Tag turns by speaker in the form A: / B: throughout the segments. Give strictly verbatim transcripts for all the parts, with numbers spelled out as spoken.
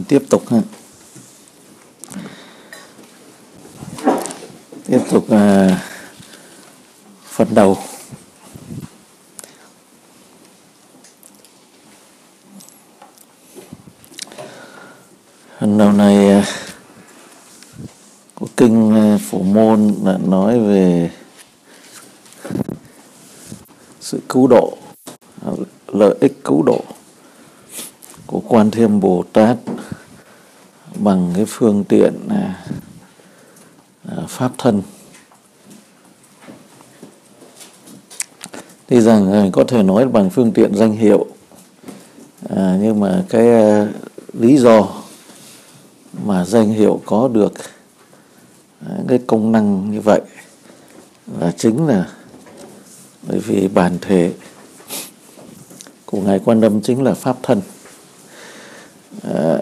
A: tiếp tục ha. Tiếp tục à, phần đầu. Phần đầu này à, của kinh à, Phổ Môn đã nói về sự cứu độ, lợi ích cứu độ của Quan Thế Âm Bồ Tát bằng cái phương tiện à, à, pháp thân. Tuy rằng à, có thể nói bằng phương tiện danh hiệu, à, nhưng mà cái à, lý do mà danh hiệu có được à, cái công năng như vậy là chính là bởi vì bản thể của Ngài Quan Âm chính là pháp thân. À,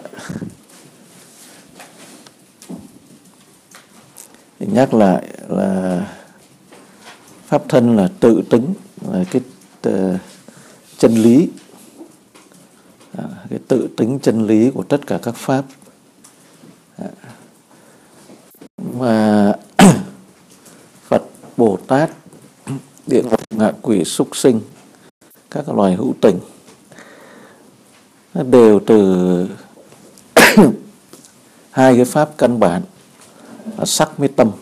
A: thì nhắc lại là pháp thân là tự tính, là cái uh, chân lý, à, cái tự tính chân lý của tất cả các pháp. À, mà Phật, Bồ Tát, địa ngục, ngạ quỷ, súc sinh, các loài hữu tình nó đều từ hai cái pháp căn bản là sắc với tâm.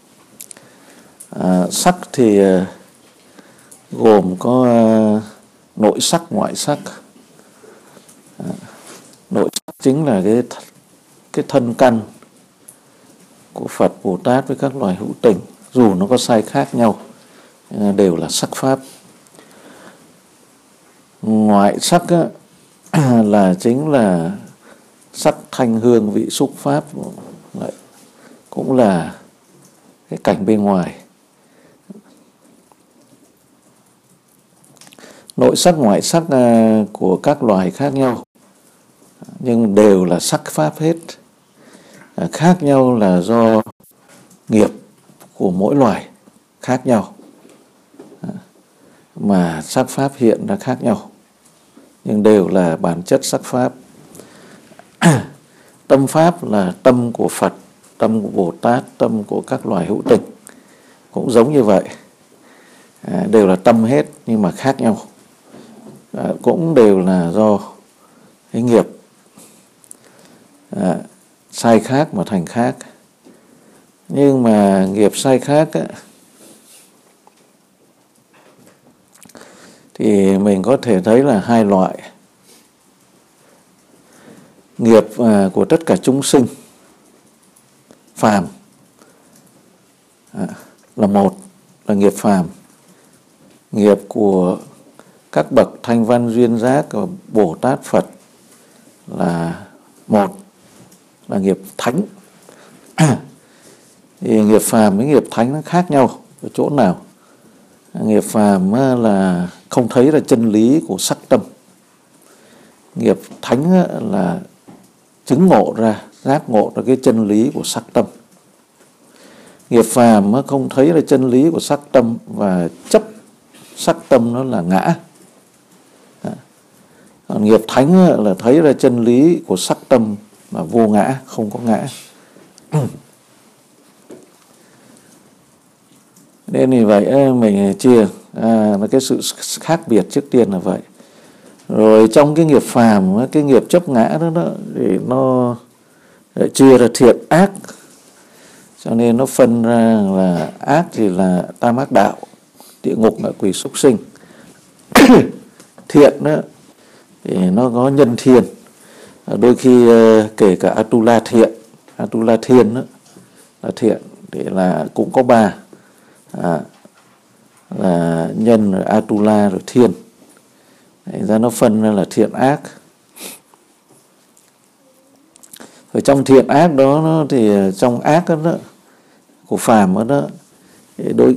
A: À, sắc thì uh, gồm có uh, nội sắc, ngoại sắc. À, nội sắc chính là cái th- cái thân căn của Phật, Bồ Tát với các loài hữu tình, dù nó có sai khác nhau, uh, đều là sắc pháp. Ngoại sắc á, là chính là sắc, thanh, hương, vị, xúc, pháp, cũng là cái cảnh bên ngoài. Nội sắc, ngoại sắc uh, của các loài khác nhau, nhưng đều là sắc pháp hết. À, khác nhau là do nghiệp của mỗi loài khác nhau, à, mà sắc pháp hiện ra khác nhau, nhưng đều là bản chất sắc pháp. Tâm pháp là tâm của Phật, tâm của Bồ Tát, tâm của các loài hữu tình, cũng giống như vậy. À, đều là tâm hết nhưng mà khác nhau. À, cũng đều là do cái nghiệp à, sai khác mà thành khác. Nhưng mà nghiệp sai khác á, thì mình có thể thấy là hai loại. Nghiệp à, của tất cả chúng sinh phàm à, là một, là nghiệp phàm. Nghiệp của các bậc thanh văn duyên giác của Bồ Tát, Phật là một, là nghiệp thánh. Thì nghiệp phàm với nghiệp thánh nó khác nhau ở chỗ nào? Nghiệp phàm là không thấy ra chân lý của sắc tâm. Nghiệp thánh là chứng ngộ ra, giác ngộ ra cái chân lý của sắc tâm. Nghiệp phàm không thấy ra chân lý của sắc tâm và chấp sắc tâm nó là ngã. Còn nghiệp thánh là thấy ra chân lý của sắc tâm là vô ngã, không có ngã. Nên vì vậy mình chia à, cái sự khác biệt trước tiên là vậy. Rồi trong cái nghiệp phàm, cái nghiệp chấp ngã đó, đó thì nó chia ra thiện ác. Cho nên nó phân ra là ác thì là tam ác đạo, địa ngục, ngạ quỷ, súc sinh. Thiện đó thì nó có nhân thiên, đôi khi kể cả Atula thiện, Atula thiên đó là thiện, thì là cũng có ba, à, là nhân, rồi Atula, rồi thiên. Đấy, ra nó phân ra là thiện ác. Ở trong thiện ác đó, nó thì trong ác đó, đó của phàm đó, đó thì đôi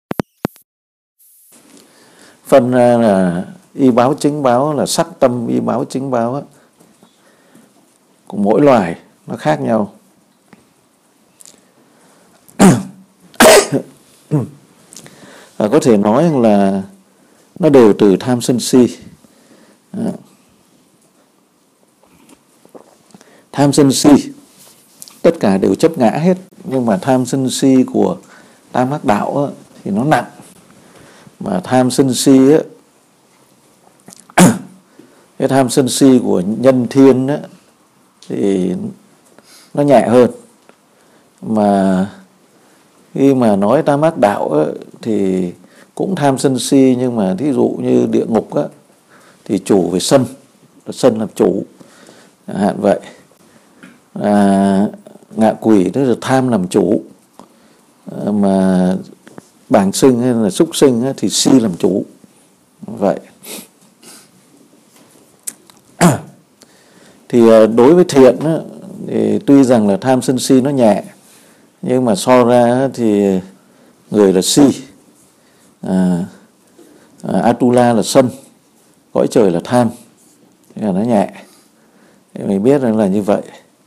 A: phân ra là y báo, chính báo, là sắc tâm y báo, chính báo đó, của mỗi loài nó khác nhau. Và có thể nói là nó đều từ tham sân si. À. tham sân si tất cả đều chấp ngã hết, nhưng mà tham sân si của tam ác đạo á, thì nó nặng, mà tham sân si á, cái tham sân si của nhân thiên á, thì nó nhẹ hơn. Mà khi mà nói tam ác đạo á, thì cũng tham sân si, nhưng mà thí dụ như địa ngục á, thì chủ về sân, sân làm chủ hạn vậy. À, ngạ quỷ tức là tham làm chủ, à, mà bàng sinh hay là súc sinh á, thì si làm chủ vậy. Thì đối với thiện á, thì tuy rằng là tham sân si nó nhẹ, nhưng mà so ra thì người là si, à, à, Atula là sân, cõi trời là tham, thế là nó nhẹ. Thì mình biết rằng là như vậy,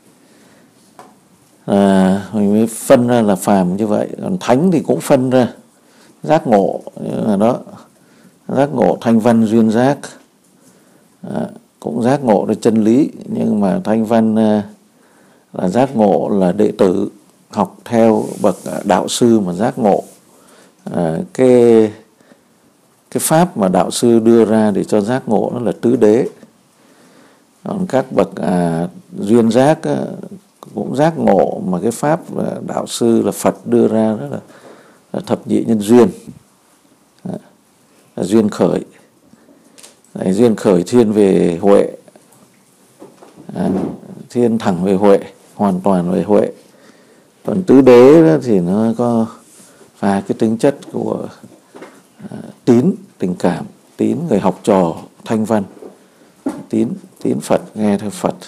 A: à, mình mới phân ra là phàm như vậy. Còn thánh thì cũng phân ra giác ngộ, là đó, giác ngộ thanh văn duyên giác, à, cũng giác ngộ được chân lý, nhưng mà thanh văn là giác ngộ là đệ tử học theo bậc đạo sư mà giác ngộ, à, cái cái pháp mà đạo sư đưa ra để cho giác ngộ nó là tứ đế. Còn các bậc à, duyên giác á, cũng giác ngộ, mà cái pháp đạo sư là Phật đưa ra đó là, là thập nhị nhân duyên, à, là duyên khởi. Đấy, duyên khởi thiên về huệ, à, thiên thẳng về huệ, hoàn toàn về huệ. Còn tứ đế đó thì nó có và cái tính chất của à, tín, tình cảm, tín người học trò thanh văn, tín tín Phật, nghe theo Phật.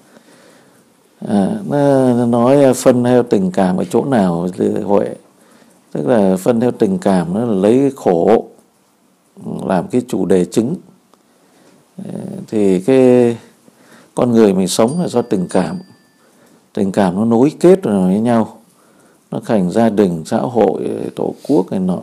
A: À, nó nói phân theo tình cảm ở chỗ nào huệ, tức là phân theo tình cảm, nó là lấy khổ làm cái chủ đề chính. Thì cái con người mình sống là do tình cảm, tình cảm nó nối kết rồi với nhau, nó thành gia đình, xã hội, tổ quốc này nọ.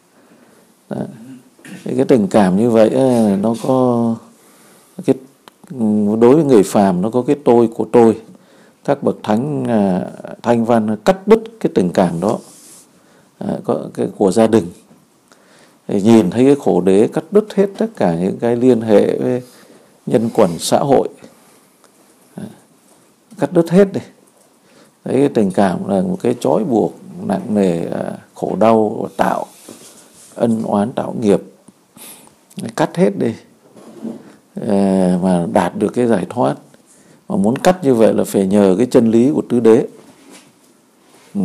A: Thì cái tình cảm như vậy nó có cái, đối với người phàm nó có cái tôi của tôi. Các bậc thánh thanh văn cắt đứt cái tình cảm đó, à, có cái của gia đình. Thì nhìn thấy cái khổ đế cắt đứt hết tất cả những cái liên hệ với nhân quần xã hội, à, cắt đứt hết đi. Đấy, cái tình cảm là một cái trói buộc nặng nề, à, khổ đau, tạo ân oán, tạo nghiệp, cắt hết đi, à, mà đạt được cái giải thoát. Mà muốn cắt như vậy là phải nhờ cái chân lý của tứ đế. Ừ.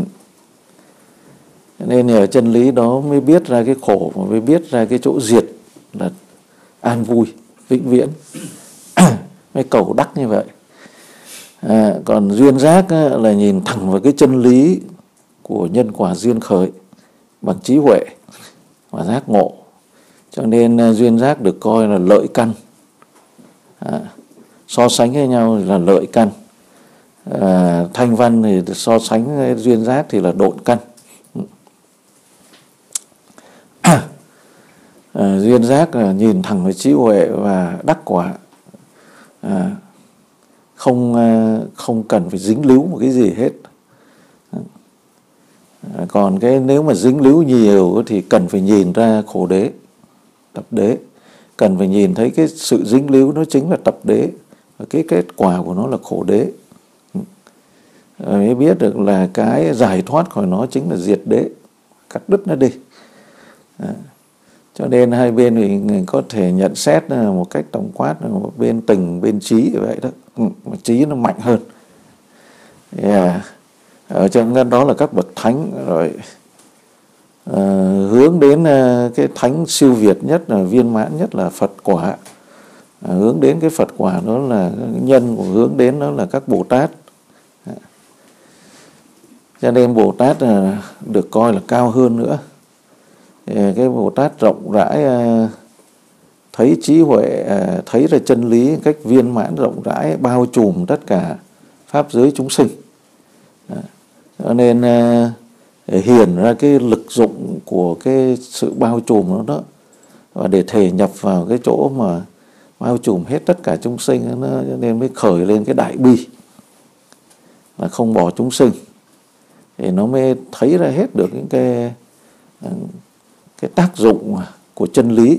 A: Nên nhờ chân lý đó mới biết ra cái khổ, mà mới biết ra cái chỗ diệt là an vui vĩnh viễn. Mới cầu đắc như vậy. À, còn duyên giác á, là nhìn thẳng vào cái chân lý của nhân quả duyên khởi bằng trí huệ và giác ngộ. Cho nên uh, duyên giác được coi là lợi căn, à, so sánh với nhau là lợi căn. À, thanh văn thì so sánh với duyên giác thì là độn căn. À, duyên giác là nhìn thẳng vào trí huệ và đắc quả, à, không không cần phải dính líu một cái gì hết. À, còn cái nếu mà dính líu nhiều thì cần phải nhìn ra khổ đế, tập đế, cần phải nhìn thấy cái sự dính líu nó chính là tập đế, và cái kết quả của nó là khổ đế. À, mới biết được là cái giải thoát khỏi nó chính là diệt đế, cắt đứt nó đi. À, cho nên hai bên thì có thể nhận xét một cách tổng quát, một bên tình, bên trí vậy đó. Ừ, trí nó mạnh hơn. Yeah. Ở trong đó là các bậc thánh rồi, à, hướng đến cái thánh siêu việt nhất, là viên mãn nhất là Phật quả. À, hướng đến cái Phật quả đó là nhân của hướng đến đó là các Bồ Tát. À, cho nên Bồ Tát là được coi là cao hơn nữa. Cái Bồ Tát rộng rãi, thấy trí huệ, thấy ra chân lý một cách viên mãn rộng rãi, bao trùm tất cả pháp giới chúng sinh. Cho nên hiển ra cái lực dụng của cái sự bao trùm đó, đó và để thể nhập vào cái chỗ mà bao trùm hết tất cả chúng sinh, nó nên mới khởi lên cái đại bi. là không bỏ chúng sinh, thì nó mới thấy ra hết được những cái cái tác dụng của chân lý,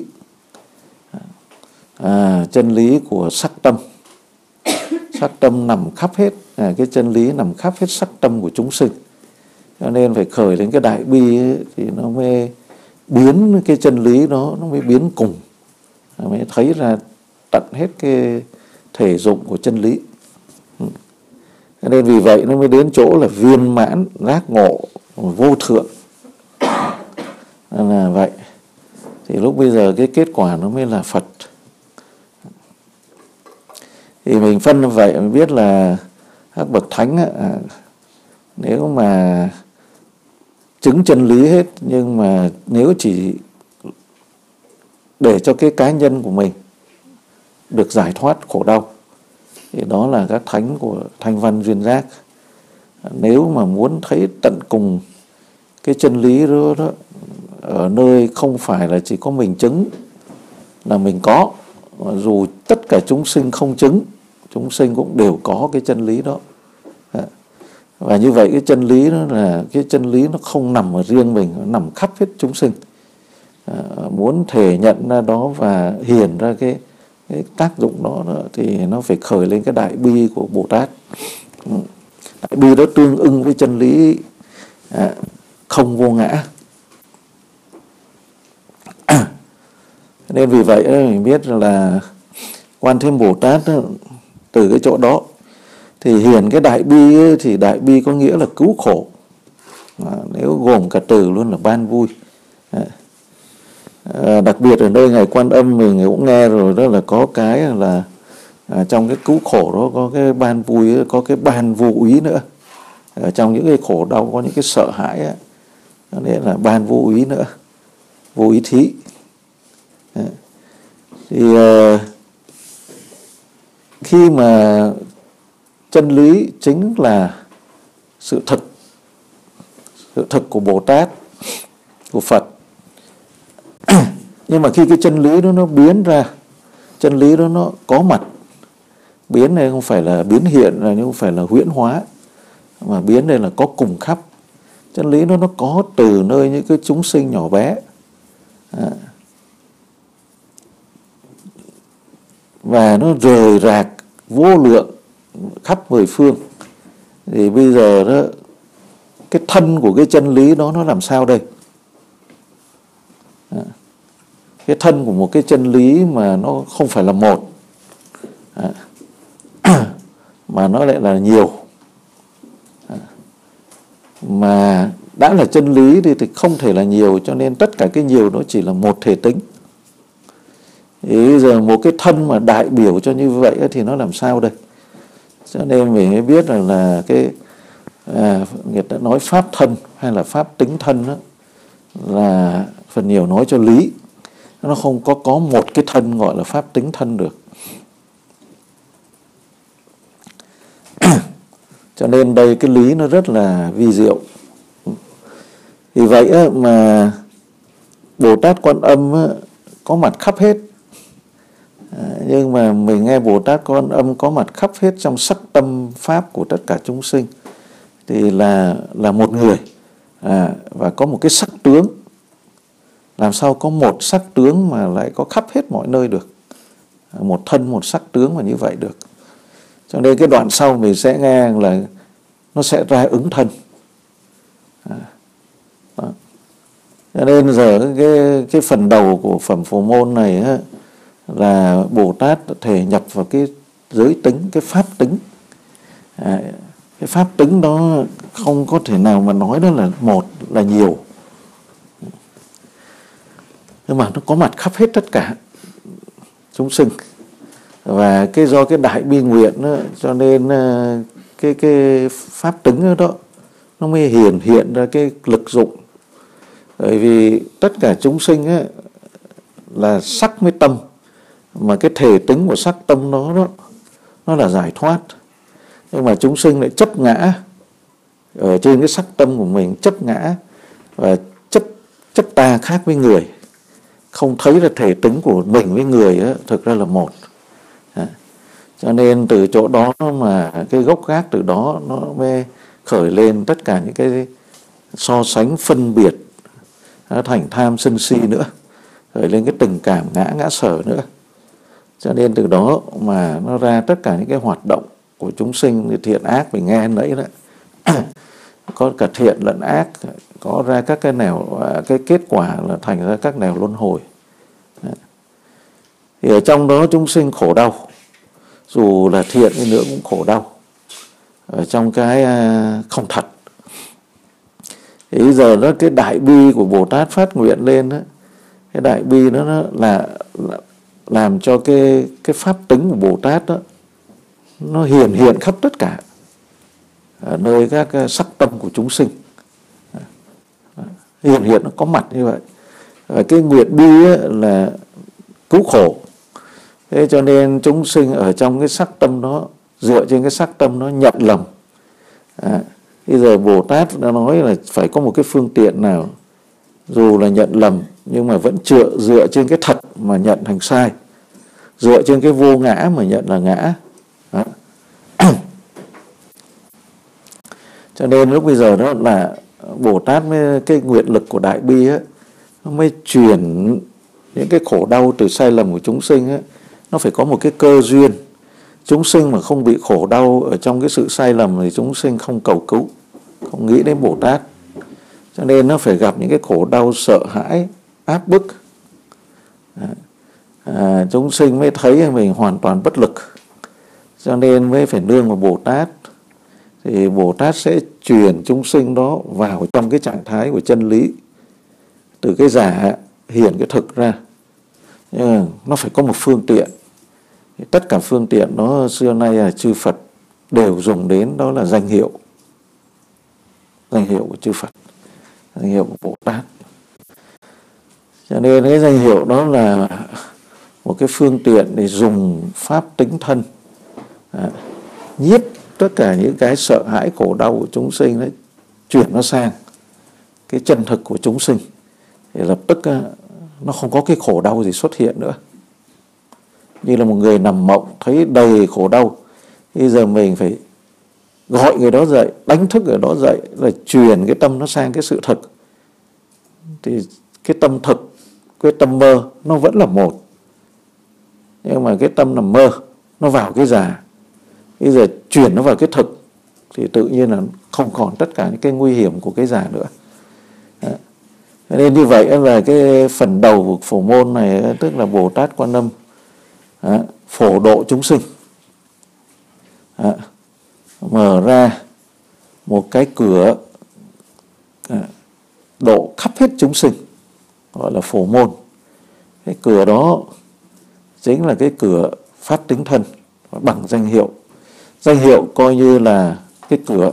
A: à, chân lý của sắc tâm. Sắc tâm nằm khắp hết, à, cái chân lý nằm khắp hết sắc tâm của chúng sinh, cho nên phải khởi lên cái đại bi ấy, thì nó mới biến cái chân lý đó, nó mới biến cùng, nó mới thấy ra tận hết cái thể dụng của chân lý. Cho nên vì vậy nó mới đến chỗ là viên mãn giác ngộ vô thượng, là vậy. Thì lúc bây giờ cái kết quả nó mới là Phật. Thì mình phân như vậy mình biết là các bậc thánh á, nếu mà chứng chân lý hết, nhưng mà nếu chỉ để cho cái cá nhân của mình được giải thoát khổ đau, thì đó là các thánh của Thanh Văn Duyên Giác. Nếu mà muốn thấy tận cùng cái chân lý đó, đó ở nơi không phải là chỉ có mình chứng là mình có, dù tất cả chúng sinh không chứng, chúng sinh cũng đều có cái chân lý đó. Và như vậy cái chân lý đó là cái chân lý nó không nằm ở riêng mình, nó nằm khắp hết chúng sinh. À, muốn thể nhận ra đó và hiển ra cái, cái tác dụng đó, đó thì nó phải khởi lên cái đại bi của Bồ Tát. Đại bi đó tương ưng với chân lý à, không vô ngã. À, nên vì vậy mình biết là Quan Thế Âm Bồ Tát đó, từ cái chỗ đó thì hiển cái đại bi ấy, thì đại bi có nghĩa là cứu khổ, à, nếu gồm cả từ luôn là ban vui. À, à, đặc biệt ở nơi ngày Quan Âm mình cũng nghe rồi, đó là có cái là à, trong cái cứu khổ đó có cái ban vui, có cái ban vô úy nữa. Ở trong những cái khổ đau có những cái sợ hãi ấy, nên là ban vô úy nữa, vô ý thí. À, thì à, khi mà chân lý chính là sự thực, sự thực của Bồ Tát, của Phật. Nhưng mà khi cái chân lý đó nó biến ra, chân lý đó nó có mặt, biến này không phải là biến hiện, là không phải là huyễn hóa, mà biến đây là có cùng khắp. Chân lý đó nó có từ nơi những cái chúng sinh nhỏ bé, à, và nó rời rạc vô lượng khắp mười phương. Thì bây giờ đó, cái thân của cái chân lý đó nó làm sao đây? À, cái thân của một cái chân lý mà nó không phải là một, à, mà nó lại là nhiều, à, mà đã là chân lý thì, thì không thể là nhiều, cho nên tất cả cái nhiều nó chỉ là một thể tính. Thì bây giờ một cái thân mà đại biểu cho như vậy thì nó làm sao đây? Cho nên mình mới biết rằng là cái à, người ta nói pháp thân hay là pháp tính thân đó, là phần nhiều nói cho lý. Nó không có có một cái thân gọi là pháp tính thân được. Cho nên đây cái lý nó rất là vi diệu. Vì vậy mà Bồ Tát Quan Âm có mặt khắp hết. À, nhưng mà mình nghe Bồ Tát Quan Âm có mặt khắp hết trong sắc tâm pháp của tất cả chúng sinh, thì là là một người, à, và có một cái sắc tướng. Làm sao có một sắc tướng mà lại có khắp hết mọi nơi được? À, một thân một sắc tướng mà như vậy được. Cho nên cái đoạn sau mình sẽ nghe là nó sẽ ra ứng thân. À, đó. Cho nên giờ cái cái phần đầu của phẩm Phổ Môn này á, là Bồ Tát thể nhập vào cái giới tính, cái pháp tính. À, cái pháp tính đó không có thể nào mà nói đó là một, là nhiều, nhưng mà nó có mặt khắp hết tất cả chúng sinh. Và cái do cái đại bi nguyện đó, cho nên cái cái pháp tính đó nó mới hiển hiện ra cái lực dụng. Bởi vì tất cả chúng sinh ấy, là sắc với tâm, mà cái thể tính của sắc tâm nó đó nó là giải thoát. Nhưng mà chúng sinh lại chấp ngã ở trên cái sắc tâm của mình, chấp ngã và chấp chấp ta khác với người, không thấy là thể tính của mình với người ấy, thực ra là một. À, Cho nên từ chỗ đó mà cái gốc gác từ đó nó mới khởi lên tất cả những cái so sánh phân biệt, nó thành tham sân si nữa, khởi lên cái tình cảm ngã ngã sở nữa. Cho nên từ đó mà nó ra tất cả những cái hoạt động của chúng sinh như thiện ác mình nghe nãy đó. Có cả thiện lẫn ác, có ra các cái nẻo, cái kết quả là thành ra các nẻo luân hồi. Thì ở trong đó chúng sinh khổ đau, dù là thiện đi nữa cũng khổ đau ở trong cái không thật. Thì bây giờ đó, cái đại bi của Bồ Tát phát nguyện lên đó, cái đại bi đó, nó là, là làm cho cái cái pháp tính của Bồ Tát đó nó hiển hiện khắp tất cả ở nơi các sắc tâm của chúng sinh, hiển hiện nó có mặt như vậy. Và cái nguyện bi là cứu khổ. Thế cho nên chúng sinh ở trong cái sắc tâm đó, dựa trên cái sắc tâm nó nhận lầm. À, bây giờ Bồ Tát đã nói là phải có một cái phương tiện nào dù là nhận lầm nhưng mà vẫn dựa, dựa trên cái thật mà nhận thành sai, dựa trên cái vô ngã mà nhận là ngã. Đó. Cho nên lúc bây giờ đó là Bồ Tát mới, cái nguyện lực của đại bi ấy, nó mới chuyển những cái khổ đau từ sai lầm của chúng sinh ấy, nó phải có một cái cơ duyên. Chúng sinh mà không bị khổ đau ở trong cái sự sai lầm thì chúng sinh không cầu cứu, không nghĩ đến Bồ Tát. Cho nên nó phải gặp những cái khổ đau sợ hãi, áp bức. À, chúng sinh mới thấy mình hoàn toàn bất lực, cho nên mới phải nương vào Bồ Tát. Thì Bồ Tát sẽ truyền chúng sinh đó vào trong cái trạng thái của chân lý, từ cái giả hiển cái thực ra. Nhưng nó phải có một phương tiện. Tất cả phương tiện đó xưa nay là chư Phật đều dùng đến, đó là danh hiệu. Danh hiệu của chư Phật, danh hiệu của Bồ Tát. Cho nên cái danh hiệu đó là một cái phương tiện để dùng pháp tính thân, à, nhiếp tất cả những cái sợ hãi khổ đau của chúng sinh đấy, chuyển nó sang cái chân thực của chúng sinh, thì lập tức nó không có cái khổ đau gì xuất hiện nữa. Như là một người nằm mộng thấy đầy khổ đau, bây giờ mình phải gọi người đó dậy, đánh thức người đó dậy, là truyền cái tâm nó sang cái sự thực. Thì cái tâm thực, cái tâm mơ nó vẫn là một, nhưng mà cái tâm nằm mơ nó vào cái giả, bây giờ chuyển nó vào cái thực thì tự nhiên là không còn tất cả những cái nguy hiểm của cái giả nữa. Đó. Nên như vậy là cái phần đầu của phổ môn này, tức là Bồ Tát Quan Âm đó, phổ độ chúng sinh, đó, mở ra một cái cửa đó, độ khắp hết chúng sinh, gọi là phổ môn. Cái cửa đó chính là cái cửa pháp tính thân bằng danh hiệu. Danh hiệu coi như là cái cửa,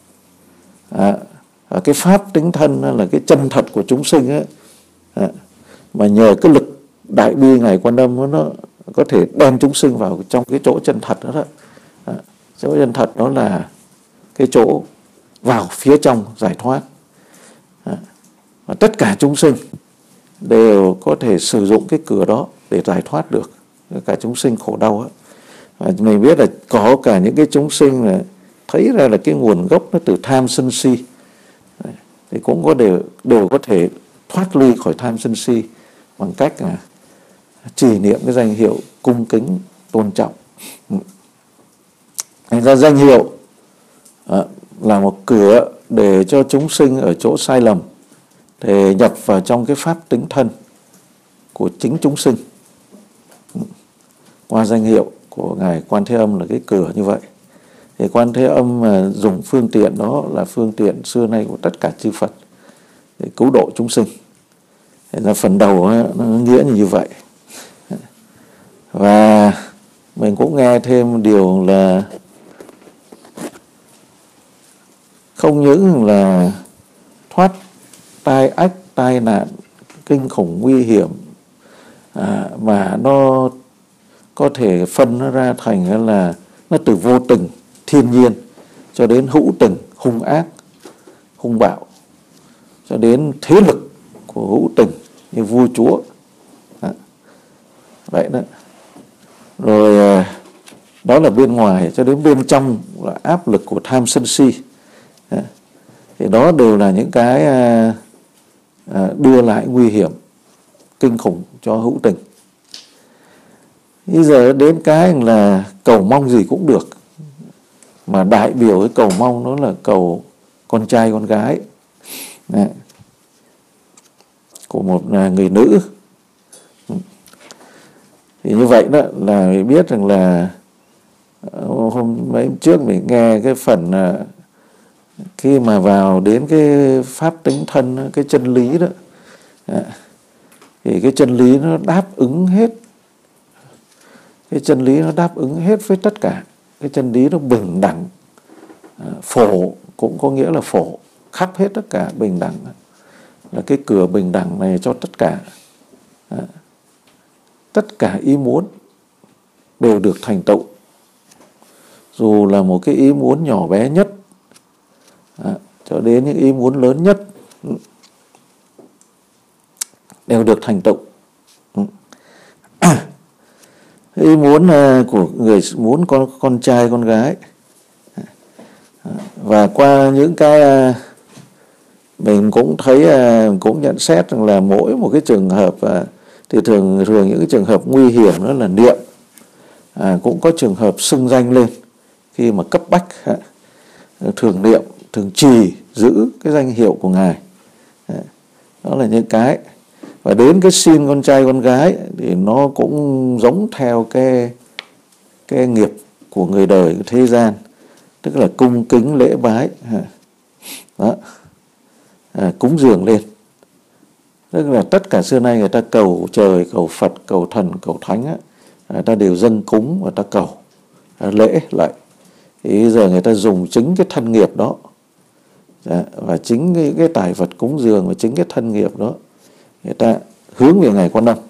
A: à, cái pháp tính thân là cái chân thật của chúng sinh ấy. À, mà nhờ cái lực đại bi ngài Quan Âm đó, nó có thể đem chúng sinh vào trong cái chỗ chân thật đó, đó. À, chỗ chân thật đó là cái chỗ vào phía trong giải thoát. À, và tất cả chúng sinh đều có thể sử dụng cái cửa đó để giải thoát được, cả chúng sinh khổ đau ấy. Và mình biết là có cả những cái chúng sinh là thấy ra là cái nguồn gốc nó từ tham sân si, thì cũng có đều, đều có thể thoát ly khỏi tham sân si bằng cách là trì niệm cái danh hiệu, cung kính tôn trọng. Thành ra danh hiệu à, là một cửa để cho chúng sinh ở chỗ sai lầm để nhập vào trong cái pháp tính thân của chính chúng sinh. Qua danh hiệu của ngài Quan Thế Âm là cái cửa như vậy. Thì Quan Thế Âm mà dùng phương tiện đó là phương tiện xưa nay của tất cả chư Phật để cứu độ chúng sinh. Thế là phần đầu nó nghĩa như vậy. Và mình cũng nghe thêm điều là không những là thoát tai ách, tai nạn, kinh khủng nguy hiểm, à, mà nó có thể phân nó ra thành là nó từ vô tình, thiên nhiên, cho đến hữu tình, hung ác, hung bạo, cho đến thế lực của hữu tình như vua chúa. Đó. Vậy đó. Rồi Đó là bên ngoài. Cho đến bên trong là áp lực của tham sân si. Thì đó đều là những cái đưa lại nguy hiểm kinh khủng cho hữu tình. Bây giờ đến cái là cầu mong gì cũng được, mà đại biểu cái cầu mong đó là cầu con trai con gái. Đấy. Của một người nữ. Thì như vậy đó là mình biết rằng là hôm mấy trước mình nghe cái phần khi mà vào đến cái pháp tính thân, cái chân lý đó, thì cái chân lý nó đáp ứng hết. Cái chân lý nó đáp ứng hết với tất cả. Cái chân lý nó bình đẳng, phổ cũng có nghĩa là phổ, khắp hết tất cả, bình đẳng là cái cửa bình đẳng này cho tất cả. Tất cả ý muốn đều được thành tựu, dù là một cái ý muốn nhỏ bé nhất cho đến những ý muốn lớn nhất đều được thành tựu. Ý muốn của người muốn con con trai con gái, và qua những cái mình cũng thấy, cũng nhận xét rằng là mỗi một cái trường hợp thì thường thường những cái trường hợp nguy hiểm đó là niệm, à, cũng có trường hợp xưng danh lên khi mà cấp bách, thường niệm, thường trì giữ cái danh hiệu của Ngài. Đó là những cái. Và đến cái xin con trai con gái thì nó cũng giống theo cái cái nghiệp của người đời thế gian, tức là cung kính lễ bái, đó, à, cúng dường lên. Tức là tất cả xưa nay người ta cầu trời, cầu Phật, cầu thần, cầu thánh á, người ta đều dâng cúng và ta cầu lễ lại. Thì bây giờ người ta dùng chính cái thân nghiệp đó, và chính cái, cái tài vật cúng dường và chính cái thân nghiệp đó, người ta hướng về Ngài Quan Âm,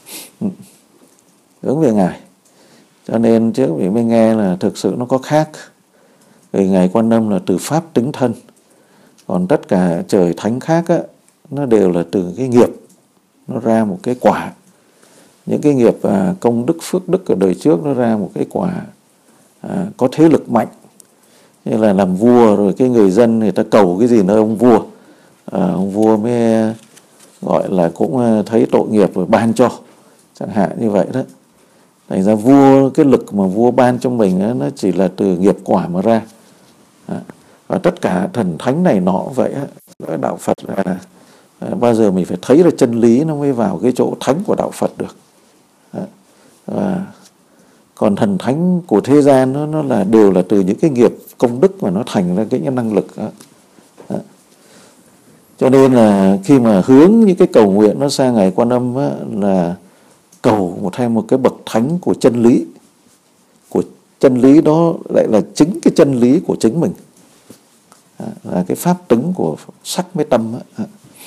A: hướng về Ngài. Cho nên trước mình mới nghe là thực sự nó có khác. Vì Ngài Quan Âm là từ pháp tính thân, còn tất cả trời thánh khác á, nó đều là từ cái nghiệp, nó ra một cái quả. Những cái nghiệp à, công đức phước đức ở đời trước nó ra một cái quả à, có thế lực mạnh. Như là làm vua rồi cái người dân người ta cầu cái gì nơi ông vua, à, ông vua mới gọi là cũng thấy tội nghiệp rồi ban cho, chẳng hạn như vậy đó. Thành ra vua, cái lực mà vua ban cho mình đó, nó chỉ là từ nghiệp quả mà ra. À, và tất cả thần thánh này nọ vậy á, đạo Phật là à, bao giờ mình phải thấy là chân lý nó mới vào cái chỗ thánh của đạo Phật được. À, và còn thần thánh của thế gian nó, nó là đều là từ những cái nghiệp công đức mà nó thành ra cái năng lực đó. À, cho nên là khi mà hướng những cái cầu nguyện nó sang Ngài Quan Âm á, là cầu một thêm một cái bậc thánh của chân lý, của chân lý đó lại là chính cái chân lý của chính mình, à, là cái pháp tính của sắc với tâm á.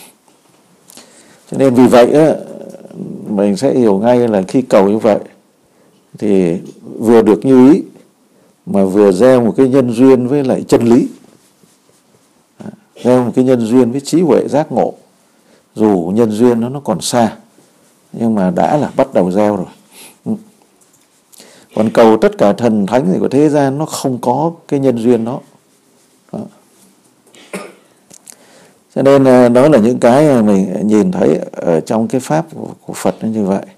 A: Cho nên vì vậy á, mình sẽ hiểu ngay là khi cầu như vậy thì vừa được như ý mà vừa gieo một cái nhân duyên với lại chân lý, à, gieo một cái nhân duyên với trí huệ giác ngộ, dù nhân duyên nó nó còn xa nhưng mà đã là bắt đầu gieo rồi. Còn cầu tất cả thần thánh gì của thế gian nó không có cái nhân duyên đó. Đó. Cho nên đó là những cái mà mình nhìn thấy ở trong cái pháp của, của Phật nó như vậy.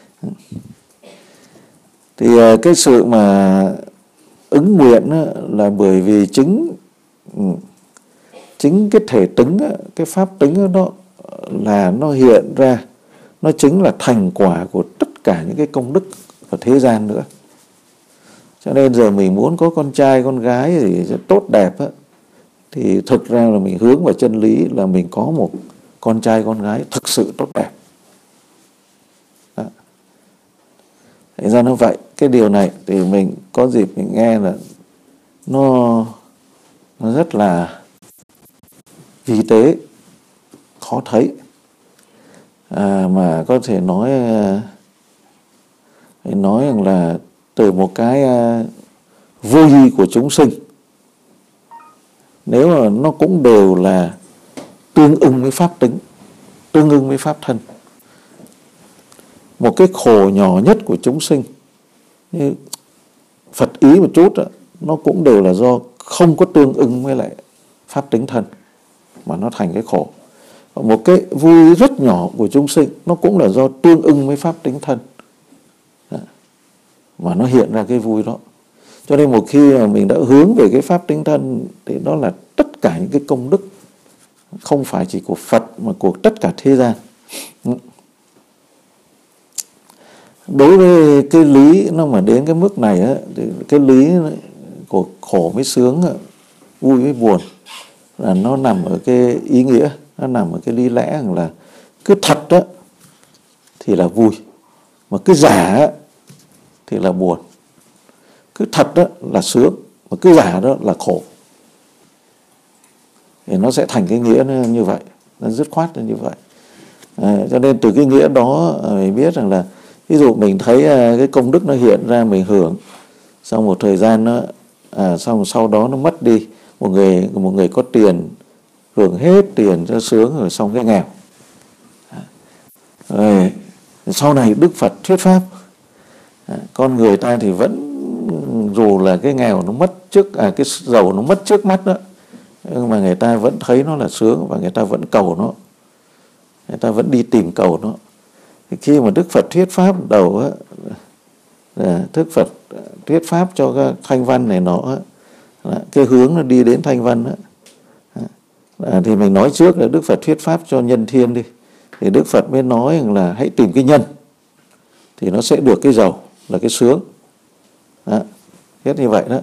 A: Thì cái sự mà ứng nguyện là bởi vì chính chính cái thể tính, cái pháp tính đó là nó hiện ra, nó chính là thành quả của tất cả những cái công đức ở thế gian nữa. Cho nên giờ mình muốn có con trai con gái thì tốt đẹp á, thì thực ra là mình hướng vào chân lý là mình có một con trai con gái thực sự tốt đẹp. Đó. Thế ra nó vậy. Cái điều này thì mình có dịp mình nghe là nó, nó rất là vi tế, khó thấy, à, mà có thể nói nói rằng là từ một cái vô vi của chúng sinh, nếu mà nó cũng đều là tương ưng với pháp tính, tương ưng với pháp thân. Một cái khổ nhỏ nhất của chúng sinh như Phật ý một chút đó, nó cũng đều là do không có tương ưng với lại pháp tính thân mà nó thành cái khổ. Một cái vui rất nhỏ của chúng sinh nó cũng là do tương ưng với pháp tính thân mà nó hiện ra cái vui đó. Cho nên một khi mà mình đã hướng về cái pháp tính thân thì đó là tất cả những cái công đức, không phải chỉ của Phật mà của tất cả thế gian. Đối với cái lý nó mà đến cái mức này á, thì cái lý của khổ với sướng, vui với buồn là nó nằm ở cái ý nghĩa, nó nằm ở cái lý lẽ rằng là cứ thật đó thì là vui, mà cứ giả thì là buồn. Cứ thật đó là sướng, mà cứ giả đó là khổ. Thì nó sẽ thành cái nghĩa như vậy, nó dứt khoát như vậy. À, cho nên từ cái nghĩa đó mình biết rằng là ví dụ mình thấy cái công đức nó hiện ra, mình hưởng, sau một thời gian nó à, sau sau đó nó mất đi. Một người một người có tiền hưởng hết tiền cho sướng, rồi xong cái nghèo. Rồi, sau này Đức Phật thuyết pháp, à, con người ta thì vẫn dù là cái nghèo nó mất trước à cái giàu nó mất trước mắt đó, nhưng mà người ta vẫn thấy nó là sướng và người ta vẫn cầu nó, người ta vẫn đi tìm cầu nó. Thì khi mà Đức Phật thuyết pháp đầu á, Đức Phật thuyết pháp cho cái thanh văn này nó cái hướng nó đi đến thanh văn đó. À, thì mình nói trước là Đức Phật thuyết pháp cho nhân thiên đi, thì Đức Phật mới nói rằng là hãy tìm cái nhân thì nó sẽ được cái giàu là cái sướng đó, hết như vậy đó.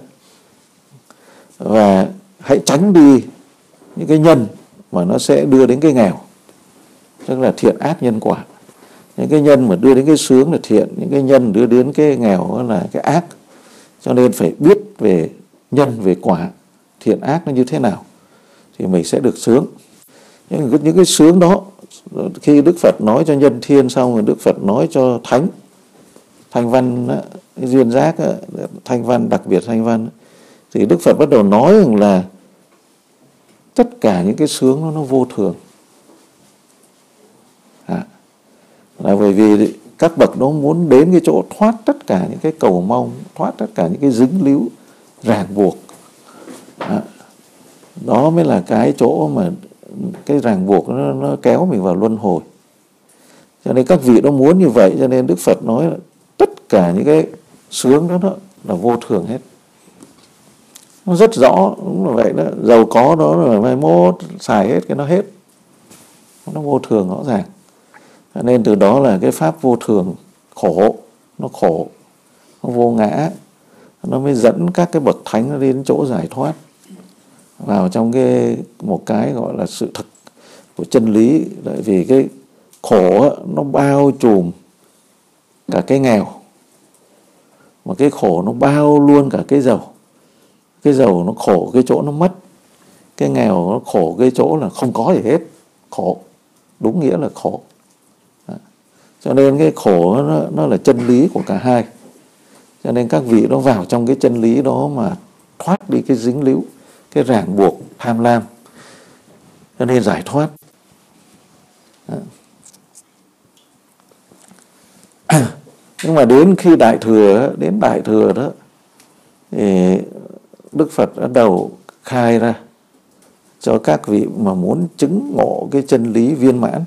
A: Và hãy tránh đi những cái nhân mà nó sẽ đưa đến cái nghèo, tức là thiện ác nhân quả. Những cái nhân mà đưa đến cái sướng là thiện, những cái nhân đưa đến cái nghèo là cái ác. Cho nên phải biết về nhân, về quả, thiện ác nó như thế nào thì mình sẽ được sướng. Nhưng những cái sướng đó, khi Đức Phật nói cho nhân thiên xong rồi Đức Phật nói cho thánh, thanh văn, duyên giác, thanh văn, đặc biệt thanh văn, thì Đức Phật bắt đầu nói rằng là tất cả những cái sướng đó nó vô thường. À, là bởi vì các bậc nó muốn đến cái chỗ thoát tất cả những cái cầu mong, thoát tất cả những cái dính líu, ràng buộc. À, đó mới là cái chỗ mà cái ràng buộc nó, nó kéo mình vào luân hồi. Cho nên các vị nó muốn như vậy, cho nên Đức Phật nói là tất cả những cái sướng đó, đó là vô thường hết. Nó rất rõ, đúng là vậy đó. Giàu có đó là mai mốt xài hết cái nó hết. Nó vô thường rõ ràng. Cho nên từ đó là cái pháp vô thường khổ, nó khổ, nó vô ngã, nó mới dẫn các cái bậc thánh nó đến chỗ giải thoát vào trong cái một cái gọi là sự thực của chân lý. Tại vì cái khổ nó bao trùm cả cái nghèo, mà cái khổ nó bao luôn cả cái giàu. Cái giàu nó khổ cái chỗ nó mất, cái nghèo nó khổ cái chỗ là không có gì hết. Khổ, đúng nghĩa là khổ. Cho nên cái khổ nó, nó là chân lý của cả hai. Cho nên các vị nó vào trong cái chân lý đó mà thoát đi cái dính líu, cái ràng buộc tham lam, cho nên giải thoát. Nhưng mà đến khi đại thừa, đến đại thừa đó thì Đức Phật bắt đầu khai ra cho các vị mà muốn chứng ngộ cái chân lý viên mãn.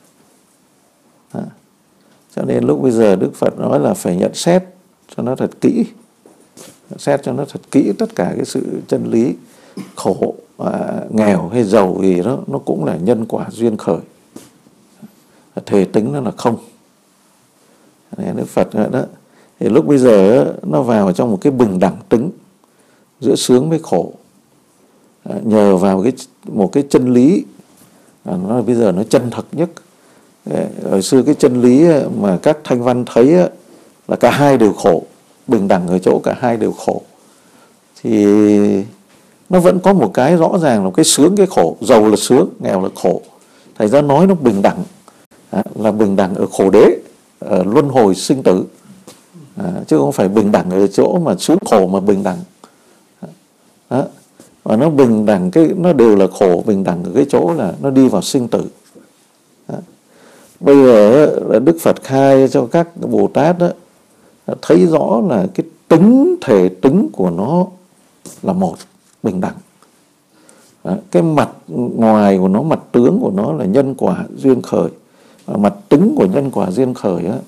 A: Cho nên lúc bây giờ Đức Phật nói là phải nhận xét cho nó thật kỹ, nhận xét cho nó thật kỹ tất cả cái sự chân lý khổ, à, nghèo hay giàu gì đó, nó cũng là nhân quả duyên khởi, thể tính nó là không. Nên Đức Phật đó, thì lúc bây giờ nó vào trong một cái bình đẳng tính giữa sướng với khổ, à, nhờ vào cái một cái chân lý, à, nó bây giờ nó chân thật nhất. Hồi xưa cái chân lý mà các thanh văn thấy là cả hai đều khổ, bình đẳng ở chỗ cả hai đều khổ, thì nó vẫn có một cái rõ ràng là cái sướng cái khổ, giàu là sướng, nghèo là khổ. Thầy ra nói nó bình đẳng, à, là bình đẳng ở khổ đế, ở luân hồi sinh tử, à, chứ không phải bình đẳng ở chỗ mà sướng khổ mà bình đẳng. Đó. Và nó bình đẳng, cái nó đều là khổ, bình đẳng ở cái chỗ là nó đi vào sinh tử. Đó. Bây giờ là Đức Phật khai cho các Bồ Tát đó, thấy rõ là cái tính thể tính của nó là một, bình đẳng. Đó, cái mặt ngoài của nó, mặt tướng của nó là nhân quả duyên khởi, và mặt tính của nhân quả duyên khởi á,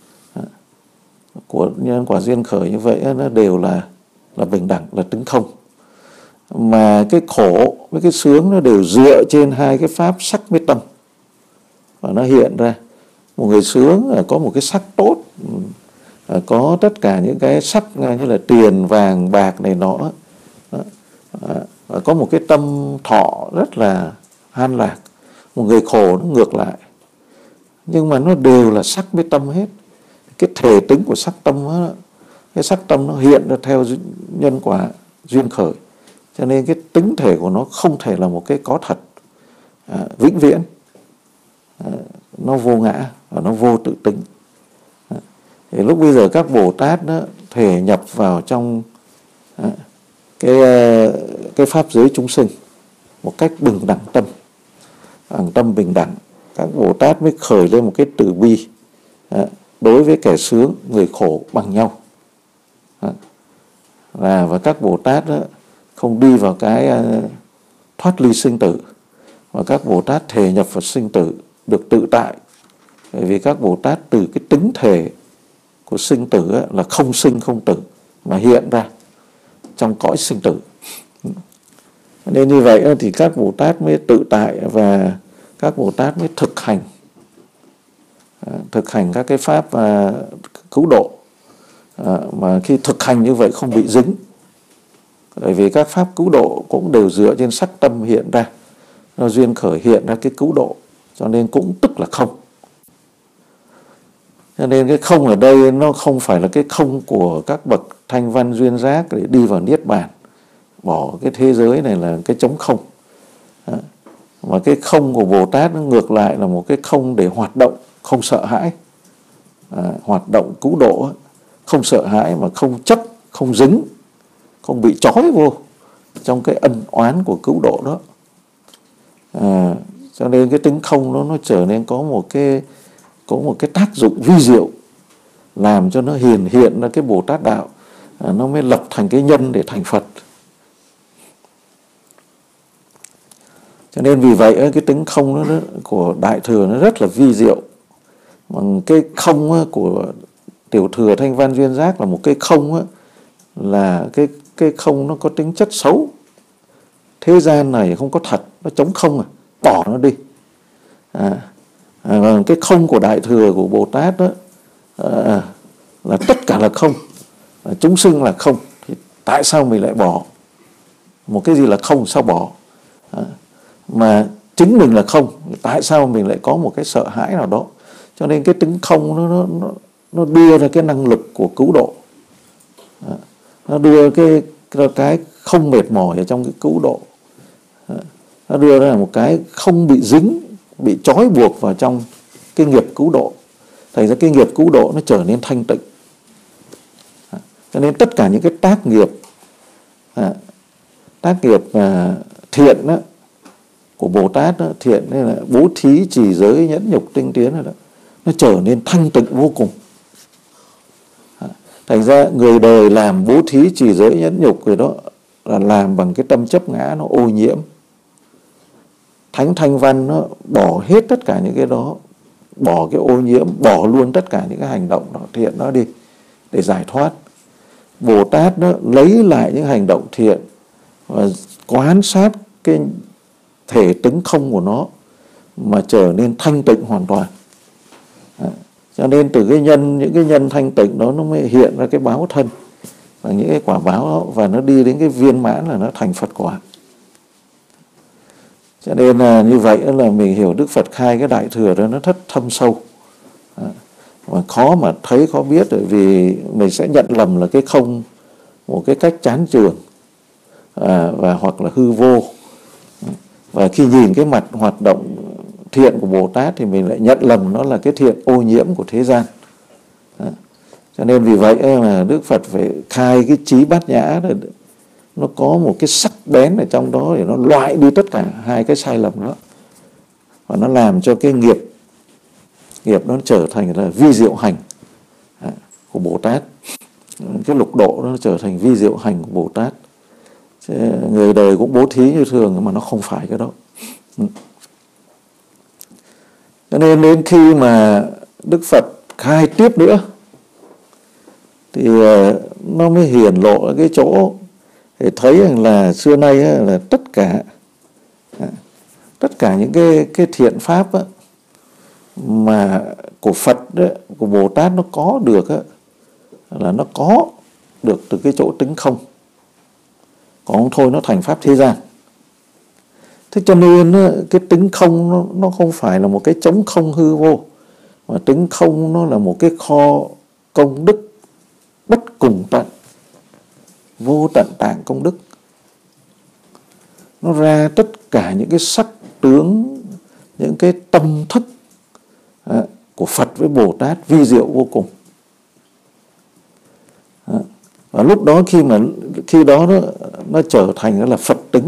A: của nhân quả duyên khởi như vậy á, nó đều là là bình đẳng, là tính không. Mà cái khổ với cái sướng nó đều dựa trên hai cái pháp sắc với tâm, và nó hiện ra. Một người sướng là có một cái sắc tốt, có tất cả những cái sắc như là tiền vàng bạc này nọ, có một cái tâm thọ rất là an lạc. Một người khổ nó ngược lại, nhưng mà nó đều là sắc với tâm hết. Cái thể tính của sắc tâm đó, cái sắc tâm nó hiện ra theo nhân quả duyên khởi, cho nên cái tính thể của nó không thể là một cái có thật à, vĩnh viễn. À, nó vô ngã và nó vô tự tính. À, thì lúc bây giờ các Bồ Tát đó thể nhập vào trong à, cái cái pháp giới chúng sinh một cách bình đẳng tâm, bằng tâm bình đẳng, các Bồ Tát mới khởi lên một cái từ bi à, đối với kẻ sướng người khổ bằng nhau. À, là và các Bồ Tát đó không đi vào cái uh, thoát ly sinh tử, và các Bồ Tát thể nhập vào sinh tử được tự tại, bởi vì các Bồ Tát từ cái tính thể của sinh tử á, là không sinh không tử mà hiện ra trong cõi sinh tử. Nên như vậy thì các Bồ Tát mới tự tại, và các Bồ Tát mới thực hành thực hành các cái pháp à, cứu độ, à, mà khi thực hành như vậy không bị dính, bởi vì các pháp cứu độ cũng đều dựa trên sắc tâm hiện ra, nó duyên khởi hiện ra cái cứu độ, cho nên cũng tức là không. Cho nên cái không ở đây nó không phải là cái không của các bậc thanh văn duyên giác để đi vào niết bàn, bỏ cái thế giới này là cái trống không. Đó. Mà cái không của Bồ Tát nó ngược lại là một cái không để hoạt động, không sợ hãi, à, hoạt động cứu độ, không sợ hãi mà không chấp, không dính, không bị trói vô trong cái ân oán của cứu độ đó. À, cho nên cái tính không nó nó trở nên có một cái có một cái tác dụng vi diệu, làm cho nó hiển hiện ra cái Bồ Tát đạo, à, nó mới lập thành cái nhân để thành Phật. Cho nên vì vậy cái tính không đó, đó của Đại Thừa nó rất là vi diệu. Bằng cái không của Tiểu Thừa Thanh Văn Duyên Giác là một cái không là cái cái không nó có tính chất xấu. Thế gian này không có thật, nó trống không à, bỏ nó đi. À, à, và cái không của Đại Thừa của Bồ Tát đó à, là tất cả là không, à, chúng sinh là không, thì tại sao mình lại bỏ một cái gì là không, sao bỏ? À, mà chính mình là không, tại sao mình lại có một cái sợ hãi nào đó? Cho nên cái tính không nó nó nó đưa ra cái năng lực của cứu độ, à, nó đưa cái cái không mệt mỏi ở trong cái cứu độ, à, nó đưa ra một cái không bị dính, bị trói buộc vào trong cái nghiệp cứu độ. Thành ra cái nghiệp cứu độ nó trở nên thanh tịnh. À, cho nên tất cả những cái tác nghiệp à, tác nghiệp à, thiện đó, của Bồ Tát đó, thiện nên là bố thí, trì giới, nhẫn nhục, tinh tiến đó, nó trở nên thanh tịnh vô cùng. À, thành ra người đời làm bố thí, trì giới, nhẫn nhục rồi đó là làm bằng cái tâm chấp ngã nó ô nhiễm. Thánh Thanh Văn nó bỏ hết tất cả những cái đó, bỏ cái ô nhiễm, bỏ luôn tất cả những cái hành động đó, thiện đó đi để giải thoát. Bồ Tát nó lấy lại những hành động thiện và quan sát cái thể tính không của nó mà trở nên thanh tịnh hoàn toàn. À, cho nên từ cái nhân, những cái nhân thanh tịnh đó nó mới hiện ra cái báo thân và những cái quả báo đó, và nó đi đến cái viên mãn là nó thành Phật quả. Cho nên là như vậy là mình hiểu Đức Phật khai cái Đại Thừa đó nó rất thâm sâu, à, mà khó mà thấy, khó biết, bởi vì mình sẽ nhận lầm là cái không một cái cách chán chường, à, và hoặc là hư vô. Và khi nhìn cái mặt hoạt động thiện của Bồ Tát thì mình lại nhận lầm nó là cái thiện ô nhiễm của thế gian. Đó. Cho nên vì vậy mà Đức Phật phải khai cái trí bát nhã, nó có một cái sắc bén ở trong đó để nó loại đi tất cả hai cái sai lầm đó, và nó làm cho cái nghiệp nghiệp nó trở thành là vi diệu hành của Bồ Tát. cái lục độ nó trở thành vi diệu hành của Bồ Tát. Người đời cũng bố thí như thường mà nó không phải cái đó. Cho nên đến khi mà Đức Phật khai tiếp nữa thì nó mới hiển lộ cái chỗ để thấy rằng là xưa nay là tất cả tất cả những cái cái thiện pháp á, mà của Phật đó, của Bồ Tát nó có được á, là nó có được từ cái chỗ tính không, còn không thôi nó thành pháp thế gian. Thế cho nên cái tính không nó, nó không phải là một cái trống không hư vô, mà tính không nó là một cái kho công đức bất cùng tận, vô tận tạng công đức. Nó ra tất cả những cái sắc tướng, những cái tâm thức à, của Phật với Bồ Tát vi diệu vô cùng. À, và lúc đó khi mà khi đó nó, nó trở thành nó là Phật tính,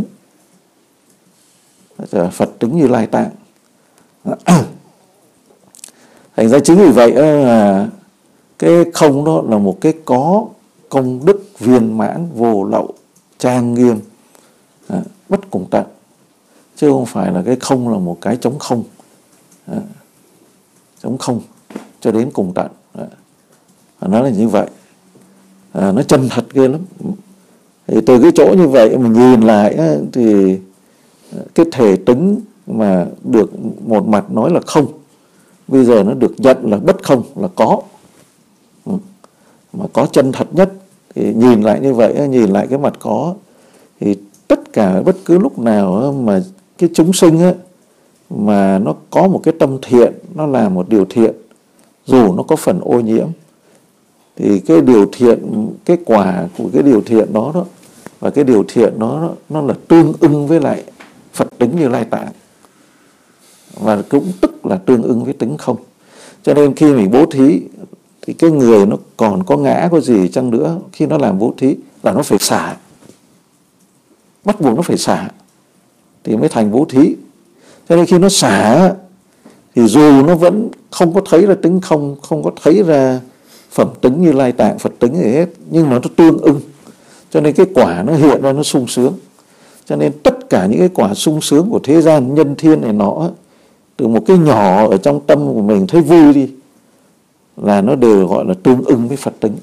A: nó trở Phật tính Như Lai Tạng. À, thành ra chính vì vậy là cái không đó là một cái có công đức viên mãn vô lậu trang nghiêm à, bất cùng tận, chứ không phải là cái không là một cái trống không à, trống không cho đến cùng tận à, nó là như vậy à, nó chân thật ghê lắm. Thì từ cái chỗ như vậy mình nhìn lại á, thì cái thể tính mà được một mặt nói là không, bây giờ nó được nhận là bất không, là có, ừ. mà có chân thật nhất. Thì nhìn lại như vậy, nhìn lại cái mặt có, thì tất cả bất cứ lúc nào mà cái chúng sinh á, mà nó có một cái tâm thiện, nó làm một điều thiện, dù nó có phần ô nhiễm, thì cái điều thiện, cái quả của cái điều thiện đó, đó và cái điều thiện đó, nó là tương ưng với lại Phật tính Như Lai Tạng, và cũng tức là tương ưng với tính không. Cho nên khi mình bố thí thì cái người nó còn có ngã có gì chăng nữa, khi nó làm bố thí là nó phải xả, bắt buộc nó phải xả thì mới thành bố thí. Cho nên khi nó xả thì dù nó vẫn không có thấy ra tính không, không có thấy ra phẩm tính Như Lai Tạng, Phật tính gì hết, nhưng mà nó tương ưng, cho nên cái quả nó hiện ra, nó sung sướng. Cho nên tất cả những cái quả sung sướng của thế gian nhân thiên này nọ, từ một cái nhỏ ở trong tâm của mình thấy vui đi, là nó đều gọi là tương ưng với Phật tính.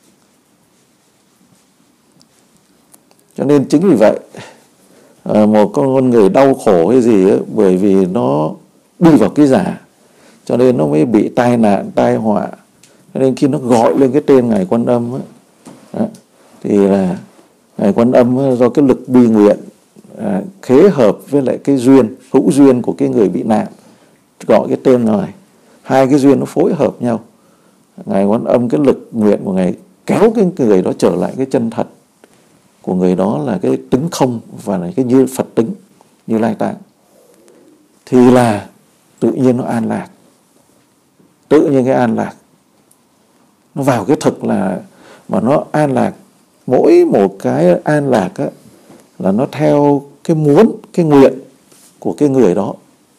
A: Cho nên chính vì vậy một con người đau khổ hay gì ấy, bởi vì nó đi vào cái giả, cho nên nó mới bị tai nạn, tai họa. Cho nên khi nó gọi lên cái tên Ngài Quan Âm ấy, đó, thì là Ngài Quan Âm do cái lực bi nguyện à, khế hợp với lại cái duyên, hữu duyên của cái người bị nạn, gọi cái tên Ngài, hai cái duyên nó phối hợp nhau. Ngài Quan Âm cái lực nguyện của Ngài kéo cái người đó trở lại cái chân thật của người đó, là cái tính không và là cái như Phật tính Như Lai Tạng, thì là tự nhiên nó an lạc, tự nhiên cái an lạc nó vào cái thực, là mà nó an lạc. Mỗi một cái an lạc á, là nó theo cái muốn, cái nguyện của cái người đó.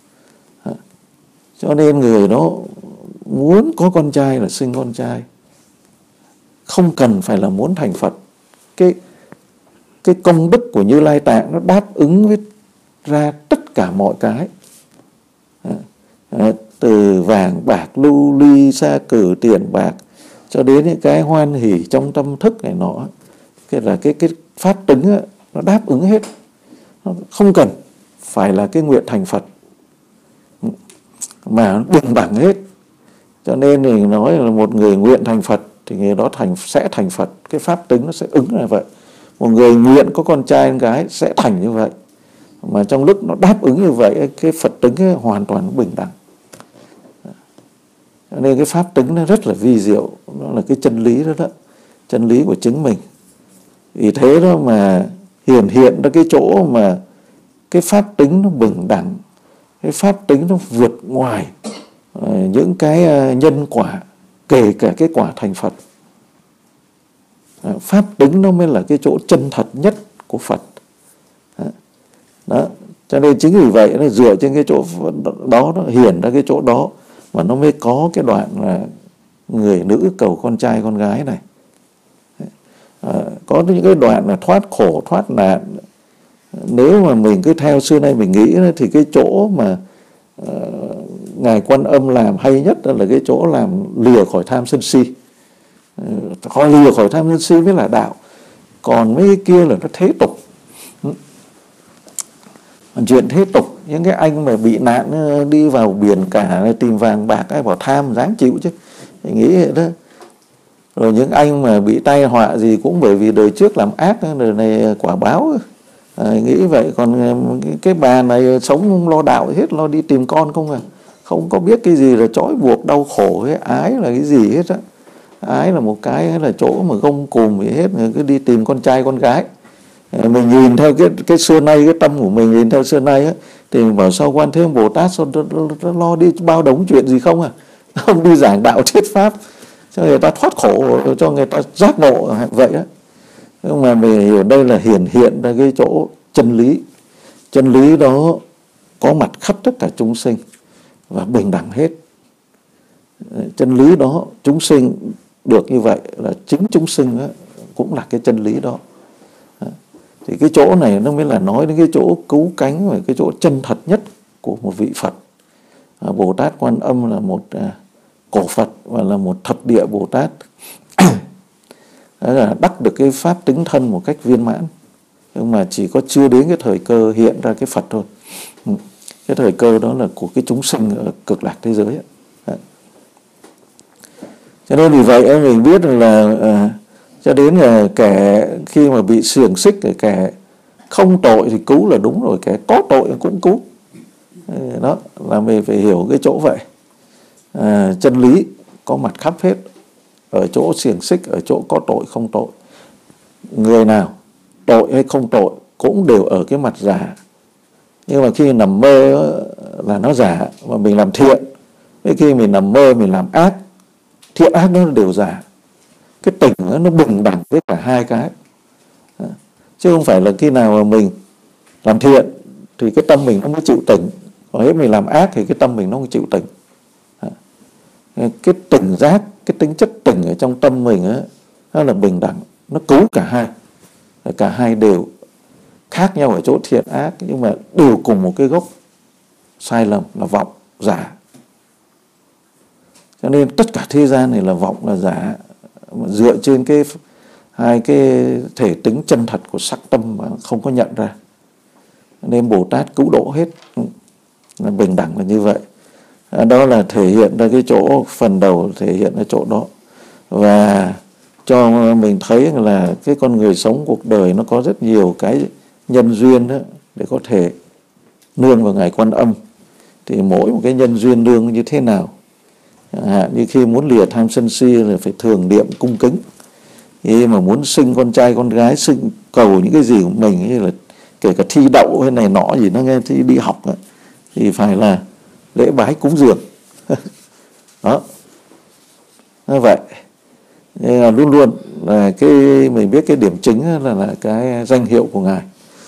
A: Cho nên người đó muốn có con trai là sinh con trai, không cần phải là muốn thành Phật. Cái cái công đức của Như Lai Tạng nó đáp ứng với ra tất cả mọi cái, à, từ vàng bạc lưu ly sa cử tiền bạc cho đến những cái hoan hỷ trong tâm thức này nọ, cái là cái cái pháp tính á, nó đáp ứng hết, nó không cần phải là cái nguyện thành Phật, mà nó bình đẳng hết. Cho nên thì nói là một người nguyện thành Phật thì người đó thành sẽ thành Phật, cái pháp tính nó sẽ ứng là vậy. Một người nguyện có con trai con gái sẽ thành như vậy, mà trong lúc nó đáp ứng như vậy, cái Phật tính ấy hoàn toàn bình đẳng. Cho nên cái pháp tính nó rất là vi diệu, nó là cái chân lý đó đó, chân lý của chính mình. Vì thế đó mà hiển hiện ra cái chỗ mà cái pháp tính nó bình đẳng, cái pháp tính nó vượt ngoài uh, những cái uh, nhân quả, kể cả cái quả thành Phật. Uh, pháp tính nó mới là cái chỗ chân thật nhất của Phật. Uh, đó, cho nên chính vì vậy nó dựa trên cái chỗ đó, nó hiển ra cái chỗ đó mà nó mới có cái đoạn là người nữ cầu con trai con gái này. À, có những cái đoạn là thoát khổ thoát nạn. Nếu mà mình cứ theo xưa nay mình nghĩ thì cái chỗ mà uh, ngài Quan Âm làm hay nhất là cái chỗ làm lìa khỏi tham sân si. uh, khỏi lìa khỏi tham sân si mới là đạo, còn mấy cái kia là nó thế tục. Chuyện thế tục, những cái anh mà bị nạn đi vào biển cả tìm vàng bạc, ai bảo tham dáng chịu chứ, mình nghĩ vậy đó. Rồi những anh mà bị tai họa gì cũng bởi vì đời trước làm ác, đời này quả báo, à, nghĩ vậy. Còn cái, cái bà này sống không lo đạo hết, lo đi tìm con không à, không có biết cái gì là trói buộc đau khổ, cái ái là cái gì hết á. Ái là một cái là chỗ mà gông cùm gì hết, người cứ đi tìm con trai con gái. Mình nhìn theo cái cái xưa nay, cái tâm của mình nhìn theo xưa nay á, thì mình bảo sao Quan Thế Âm Bồ Tát sao nó lo đi bao đống chuyện gì không à, không đi giảng đạo thuyết pháp cho người ta thoát khổ, cho người ta giác ngộ vậy á. Nhưng mà mình hiểu đây là hiển hiện ra cái chỗ chân lý. Chân lý đó có mặt khắp tất cả chúng sinh và bình đẳng hết. Chân lý đó chúng sinh được như vậy là chính chúng sinh á, cũng là cái chân lý đó. Thì cái chỗ này nó mới là nói đến cái chỗ cứu cánh và cái chỗ chân thật nhất của một vị Phật. à, Bồ Tát Quan Âm là một à, cổ Phật và là một thật địa Bồ Tát. Đó là đắc được cái pháp tính thân một cách viên mãn, nhưng mà chỉ có chưa đến cái thời cơ hiện ra cái Phật thôi. Cái thời cơ đó là của cái chúng sinh ở cực lạc thế giới ấy. Cho nên vì vậy mình biết là à, cho đến là kẻ khi mà bị xiềng xích, kẻ không tội thì cứu là đúng rồi, kẻ có tội cũng cứu. Đó là mình phải hiểu cái chỗ vậy. À, chân lý có mặt khắp hết, ở chỗ xiềng xích, ở chỗ có tội không tội. Người nào tội hay không tội cũng đều ở cái mặt giả. Nhưng mà khi nằm mơ là nó giả, mà mình làm thiện. Với khi mình nằm mơ mình làm ác, thiện ác nó đều giả. Cái tỉnh nó, nó bình đẳng với cả hai cái. Chứ không phải là khi nào mà mình làm thiện thì cái tâm mình nó mới chịu tỉnh, còn nếu mình làm ác thì cái tâm mình nó không chịu tỉnh. Cái tỉnh giác, cái tính chất tỉnh ở trong tâm mình á, nó là bình đẳng, nó cứu cả hai. Cả hai đều khác nhau ở chỗ thiện ác, nhưng mà đều cùng một cái gốc sai lầm là vọng, giả. Cho nên tất cả thế gian này là vọng, là giả, dựa trên cái hai cái thể tính chân thật của sắc tâm mà không có nhận ra. Nên Bồ Tát cứu độ hết, là bình đẳng là như vậy. Đó là thể hiện ra cái chỗ phần đầu, thể hiện ra chỗ đó. Và cho mình thấy là cái con người sống cuộc đời nó có rất nhiều cái nhân duyên đó để có thể nương vào ngài Quan Âm. Thì mỗi một cái nhân duyên nương như thế nào, à, như khi muốn lìa tham sân si là phải thường niệm cung kính. Khi mà muốn sinh con trai con gái, sinh cầu những cái gì của mình, như là kể cả thi đậu hay này nọ gì nó nghe thì đi học đó, thì phải là lễ bái cúng dường. Đó, như vậy. Nên là luôn luôn là cái mình biết cái điểm chính là là cái danh hiệu của ngài.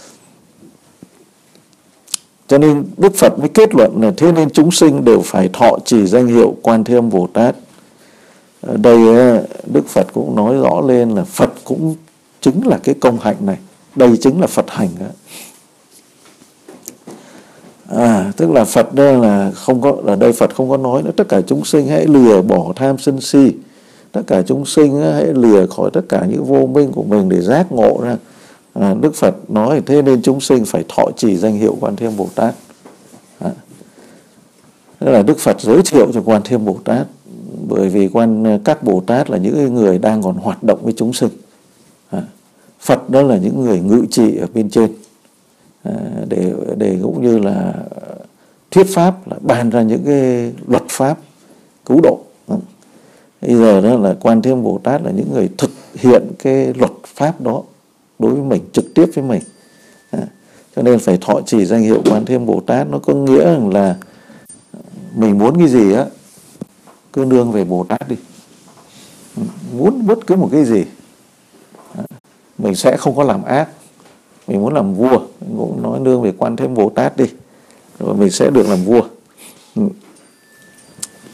A: Cho nên Đức Phật mới kết luận là thế nên chúng sinh đều phải thọ trì danh hiệu Quan Thế Âm Bồ Tát. Ở đây Đức Phật cũng nói rõ lên là Phật cũng chính là cái công hạnh này. Đây chính là Phật hành đó. À, tức là Phật đây là không có, ở đây Phật không có nói nữa tất cả chúng sinh hãy lìa bỏ tham sân si, tất cả chúng sinh hãy lìa khỏi tất cả những vô minh của mình để giác ngộ ra. À, Đức Phật nói thế nên chúng sinh phải thọ trì danh hiệu Quan Thế Âm Bồ Tát. À, tức là Đức Phật giới thiệu cho Quan Thế Âm Bồ Tát, bởi vì quan các Bồ Tát là những người đang còn hoạt động với chúng sinh. À, Phật đó là những người ngự trị ở bên trên, à, để để cũng như là thuyết pháp, là bàn ra những cái luật pháp cứu độ. À, bây giờ đó là Quan Thế Âm Bồ Tát là những người thực hiện cái luật pháp đó đối với mình, trực tiếp với mình. À, cho nên phải thọ trì danh hiệu Quan Thế Âm Bồ Tát. Nó có nghĩa là mình muốn cái gì á, cứ nương về Bồ Tát đi. Muốn bất cứ một cái gì, mình sẽ không có làm ác. Mình muốn làm vua, mình cũng nói nương về Quan Thế Âm Bồ Tát đi, rồi mình sẽ được làm vua.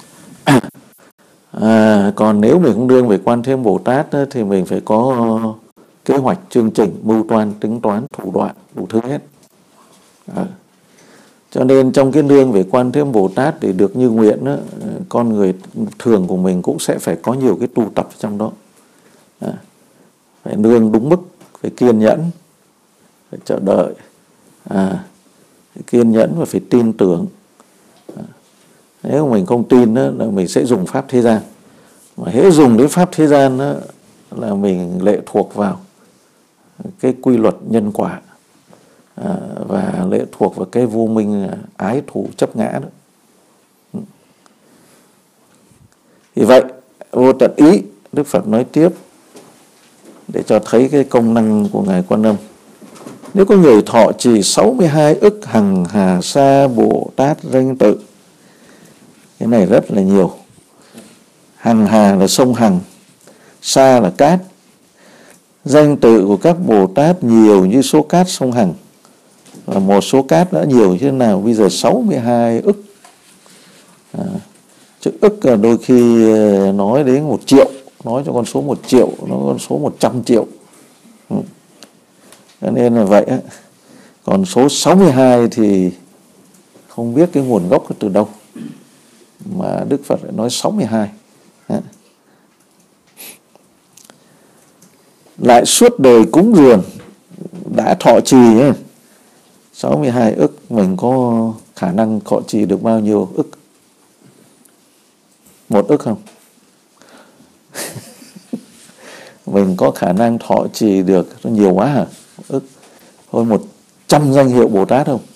A: À, còn nếu mình không nương về Quan Thế Âm Bồ Tát thì mình phải có kế hoạch, chương trình, mưu toan, tính toán, thủ đoạn, đủ thứ hết. À. Cho nên trong cái nương về Quan Thế Âm Bồ Tát để được như nguyện đó, con người thường của mình cũng sẽ phải có nhiều cái tu tập trong đó. À. Phải nương đúng mức, phải kiên nhẫn, phải chờ đợi, à, phải kiên nhẫn và phải tin tưởng. À. Nếu mình không tin đó, là mình sẽ dùng pháp thế gian. Mà hễ dùng đến pháp thế gian đó, là mình lệ thuộc vào cái quy luật nhân quả, à, và lệ thuộc vào cái vô minh ái thù chấp ngã đó. Vì vậy vô tận ý, Đức Phật nói tiếp để cho thấy cái công năng của Ngài Quan Âm. Nếu có người thọ trì sáu mươi hai ức hằng hà sa Bồ Tát danh tự, cái này rất là nhiều. Hằng hà là sông Hằng, sa là cát. Danh tự của các Bồ Tát nhiều như số cát sông Hằng. Và một số cát đã nhiều như thế nào? Bây giờ sáu mươi hai ức. À, chữ ức là đôi khi nói đến một triệu, nói cho con số một triệu, nó con số một trăm triệu. Ừ. Cho nên là vậy á. Còn số sáu mươi hai thì không biết cái nguồn gốc từ đâu mà Đức Phật lại nói sáu mươi hai. À. Lại suốt đời cúng dường đã thọ trì ấy, sáu mươi hai ức, mình có khả năng thọ trì được bao nhiêu ức? Một ức không? Mình có khả năng thọ trì được nó nhiều quá hả? Một ức. Thôi một trăm danh hiệu Bồ Tát không?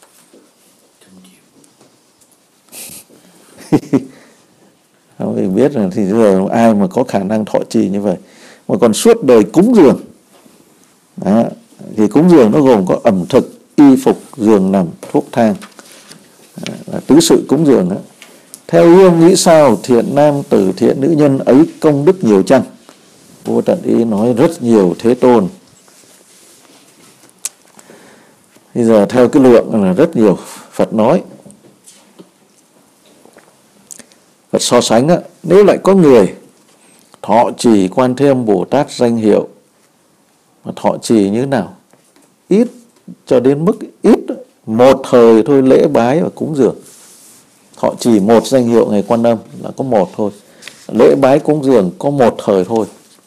A: Không, mình biết là thì giờ ai mà có khả năng thọ trì như vậy. Mà còn suốt đời cúng dường. Đó. Thì cúng dường nó gồm có ẩm thực, y phục, giường nằm, thuốc thang. Đó. Là tứ sự cúng dường đó. Theo ý ông nghĩ sao? Thiện nam tử, thiện nữ nhân ấy công đức nhiều chăng? Vô tận ý nói rất nhiều Thế Tôn. Bây giờ theo cái lượng là rất nhiều. Phật nói, Phật so sánh á, nếu lại có người thọ trì Quan Thế Âm Bồ Tát danh hiệu, mà thọ trì như thế nào? Ít cho đến mức ít, một thời thôi, lễ bái và cúng dường. Thọ trì một danh hiệu Ngài Quan Âm là có một thôi, lễ bái cúng dường có một thời thôi.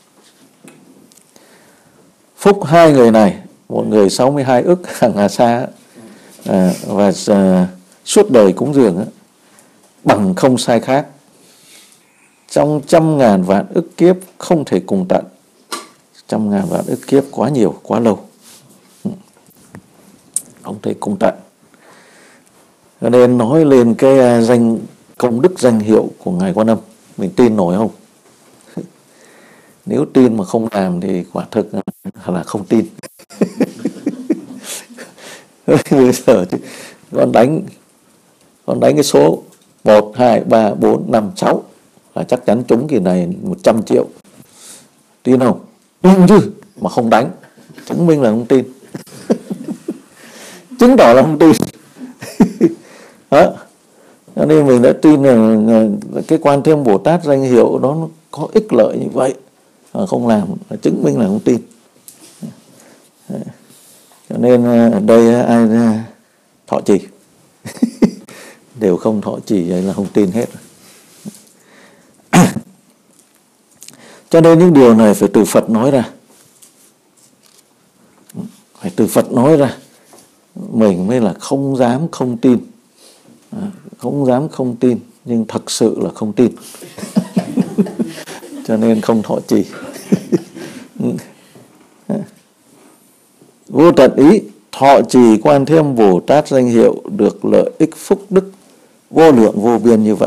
A: Phúc hai người này, một người sáu mươi hai ức hằng hà sa, à, và à, suốt đời cúng dường á, bằng không sai khác, trong trăm ngàn vạn ức kiếp không thể cùng tận. Trăm ngàn vạn ức kiếp quá nhiều, quá lâu, không thể cùng tận. Cho nên nói lên cái danh công đức danh hiệu của Ngài Quan Âm, mình tin nổi không? Nếu tin mà không làm thì quả thực là không tin. Bây giờ con đánh con đánh cái số một, hai, ba, bốn, năm, sáu là chắc chắn trúng kỳ này một trăm triệu. Tin không? Tin chứ, mà không đánh, chứng minh là không tin. Chứng tỏ là không tin. Đó. Cho nên mình đã tin là cái Quan Thế Âm Bồ Tát danh hiệu đó nó có ích lợi như vậy, mà không làm là chứng minh là không tin. Cho nên ở đây ai thọ trì đều không thọ trì, vậy là không tin hết. Cho nên những điều này phải từ Phật nói ra, phải từ Phật nói ra, mình mới là không dám không tin. Không dám không tin, nhưng thật sự là không tin. Cho nên không thọ trì. Vô tận ý, thọ trì Quan Thế Âm Bồ Tát danh hiệu được lợi ích phúc đức vô lượng vô biên như vậy.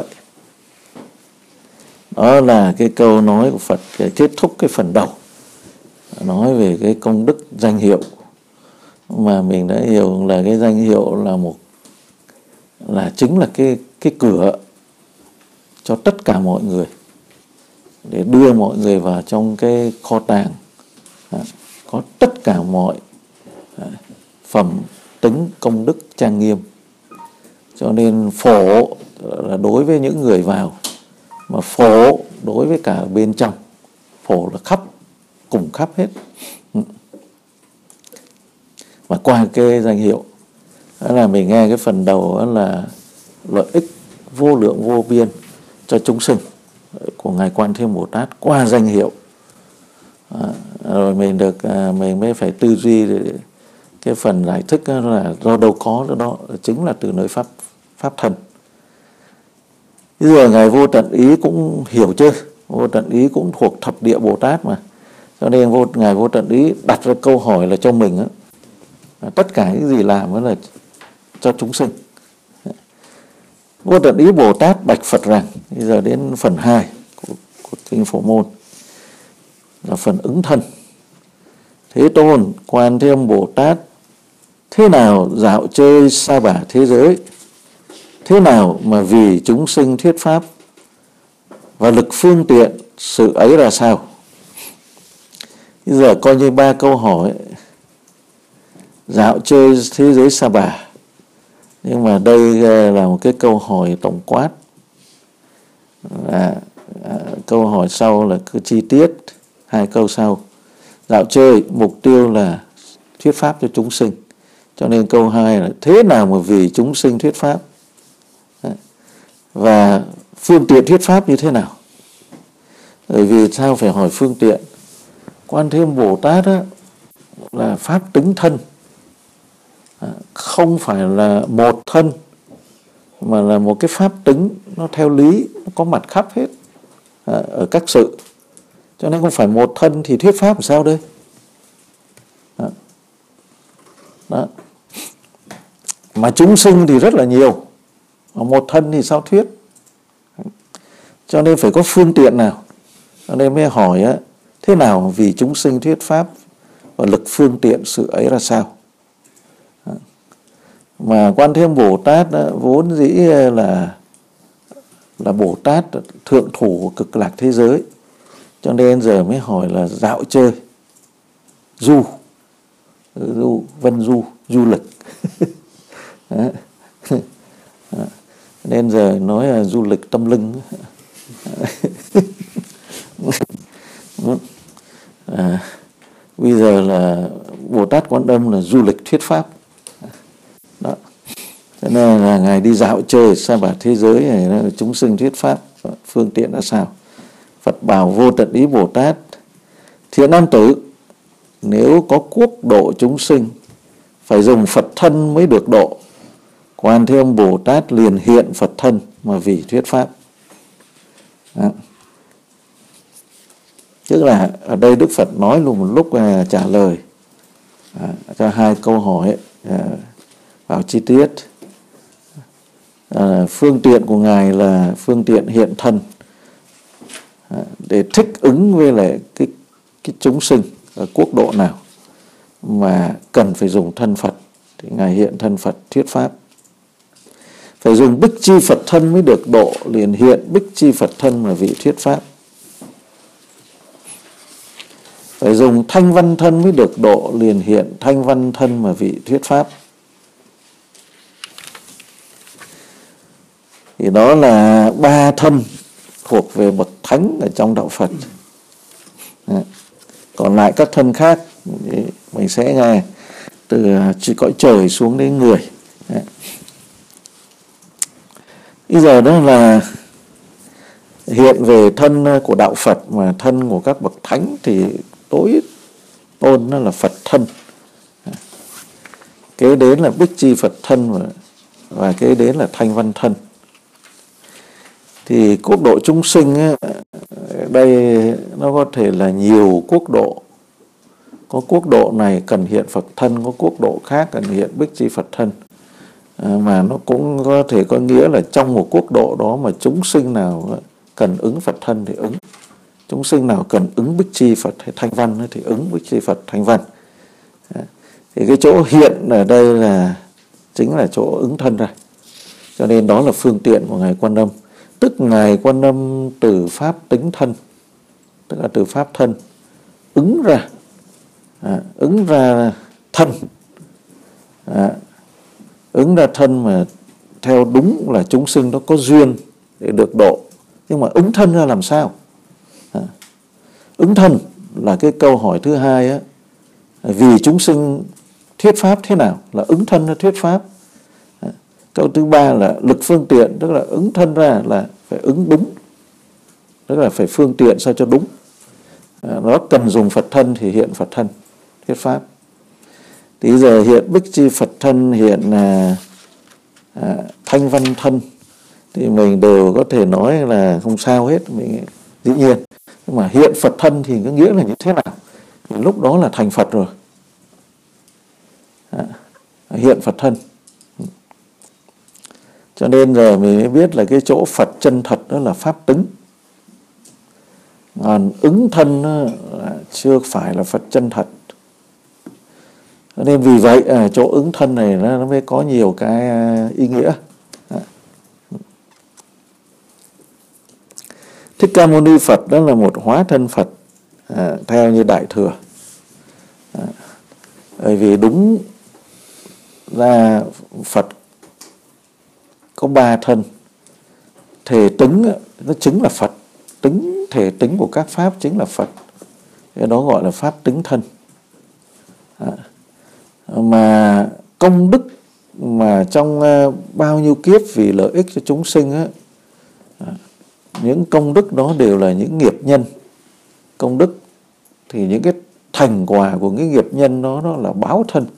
A: Đó là cái câu nói của Phật để kết thúc cái phần đầu, nói về cái công đức danh hiệu. Mà mình đã hiểu là cái danh hiệu là một là chính là cái cái cửa cho tất cả mọi người, để đưa mọi người vào trong cái kho tàng có tất cả mọi phẩm tính công đức trang nghiêm. Cho nên phổ là đối với những người vào, mà phổ đối với cả bên trong, phổ là khắp, cùng khắp hết. Và qua cái danh hiệu đó là mình nghe cái phần đầu đó là lợi ích vô lượng vô biên cho chúng sinh của ngài Quan Thế Âm Bồ Tát qua danh hiệu. À, rồi mình được mình mới phải tư duy để cái phần giải thích đó là do đâu có đó, chính là từ nơi pháp pháp thân. Bây giờ ngài Vô Tận Ý cũng hiểu chứ, Vô Tận Ý cũng thuộc thập địa Bồ Tát mà, cho nên vô ngài Vô Tận Ý đặt ra câu hỏi là cho mình đó, tất cả những gì làm đó là cho chúng sinh. Vô Tận Ý Bồ Tát bạch Phật rằng, bây giờ đến phần hai của, của kinh Phổ Môn là phần ứng thân. Thế Tôn, Quan Thế Âm Bồ Tát thế nào dạo chơi sa bả thế giới, thế nào mà vì chúng sinh thuyết pháp, và lực phương tiện sự ấy là sao? Bây giờ coi như ba câu hỏi. Dạo chơi thế giới sa bả, nhưng mà đây là một cái câu hỏi tổng quát. À, à, câu hỏi sau là cứ chi tiết. Hai câu sau, dạo chơi mục tiêu là thuyết pháp cho chúng sinh, cho nên câu hai là thế nào mà vì chúng sinh thuyết pháp, và phương tiện thuyết pháp như thế nào. Bởi vì sao phải hỏi phương tiện? Quan Thế Âm Bồ Tát á, là pháp tính thân, không phải là một thân, mà là một cái pháp tính, nó theo lý, nó có mặt khắp hết ở các sự. Cho nên không phải một thân thì thuyết pháp làm sao đây? Đó. Đó. Mà chúng sinh thì rất là nhiều, một thân thì sao thuyết? Cho nên phải có phương tiện nào. Cho nên mới hỏi á, thế nào vì chúng sinh thuyết pháp, và lực phương tiện sự ấy là sao? Đó. Mà Quan Thế Âm Bồ Tát á, vốn dĩ là là Bồ Tát thượng thủ của cực lạc thế giới, cho nên giờ mới hỏi là dạo chơi, du, du vân du, du lịch. Đó. Đó. Nên giờ nói là du lịch tâm linh. À, bây giờ là Bồ Tát Quan Âm là du lịch thuyết pháp. Đó. Cho nên là ngài đi dạo chơi sa bả thế giới này, chúng sinh thuyết pháp, phương tiện là sao? Phật bảo Vô Tận Ý Bồ Tát, thiện nam tử, nếu có quốc độ chúng sinh, phải dùng Phật thân mới được độ. Quan Thế Âm Bồ Tát liền hiện Phật thân mà vì thuyết pháp. Đó. Tức là ở đây Đức Phật nói luôn một lúc à, trả lời à, cho hai câu hỏi à, vào chi tiết. À, phương tiện của ngài là phương tiện hiện thân à, để thích ứng với lại cái, cái chúng sinh ở quốc độ nào mà cần phải dùng thân Phật, thì ngài hiện thân Phật thuyết pháp. Phải dùng Bích Chi Phật thân mới được độ, liền hiện Bích Chi Phật thân mà vị thuyết pháp. Phải dùng Thanh Văn thân mới được độ, liền hiện Thanh Văn thân mà vị thuyết pháp. Thì đó là ba thân thuộc về bậc thánh ở trong đạo Phật. Còn lại các thân khác mình sẽ nghe từ chỉ cõi trời xuống đến người. Bây giờ đó là hiện về thân của đạo Phật, mà thân của các bậc thánh thì tối tôn nó là Phật thân. Kế đến là Bích Chi Phật thân, và, và kế đến là Thanh Văn thân. Thì quốc độ chúng sinh ấy, đây nó có thể là nhiều quốc độ. Có quốc độ này cần hiện Phật thân, có quốc độ khác cần hiện Bích Chi Phật thân. À, mà nó cũng có thể có nghĩa là trong một quốc độ đó mà chúng sinh nào cần ứng Phật thân thì ứng, chúng sinh nào cần ứng Bích Chi Phật hay Thanh Văn thì ứng Bích Chi Phật Thanh Văn. À, thì cái chỗ hiện ở đây là chính là chỗ ứng thân rồi. Cho nên đó là phương tiện của ngài Quan Âm. Tức ngài Quan Âm từ pháp tính thân, tức là từ pháp thân ứng ra, à, ứng ra thân, à, ứng ra thân mà theo đúng là chúng sinh nó có duyên để được độ. Nhưng mà ứng thân ra làm sao? À, ứng thân là cái câu hỏi thứ hai á, vì chúng sinh thuyết pháp thế nào, là ứng thân ra thuyết pháp. Câu thứ ba là lực phương tiện, tức là ứng thân ra là phải ứng đúng, tức là phải phương tiện sao cho đúng. Nó cần dùng Phật thân thì hiện Phật thân thuyết pháp. Thì giờ hiện Bích Chi Phật thân, hiện à, à, Thanh Văn thân thì mình đều có thể nói là không sao hết, mình dĩ nhiên. Nhưng mà hiện Phật thân thì có nghĩa là như thế nào? Thì lúc đó là thành Phật rồi. À, hiện Phật thân. Cho nên giờ mình mới biết là cái chỗ Phật chân thật đó là pháp tứng. Còn ứng thân là chưa phải là Phật chân thật. Cho nên vì vậy à, chỗ ứng thân này nó, nó mới có nhiều cái à, ý nghĩa. À. Thích Ca Mâu Ni Phật đó là một hóa thân Phật à, theo như Đại Thừa. À, bởi vì đúng ra Phật có ba thân. Thể tứng nó chính là Phật, tính thể tính của các pháp chính là Phật, cái đó gọi là pháp tứng thân. À, mà công đức mà trong uh, bao nhiêu kiếp vì lợi ích cho chúng sinh á, à, những công đức đó đều là những nghiệp nhân. Công đức thì những cái thành quả của cái nghiệp nhân đó, đó là báo thân.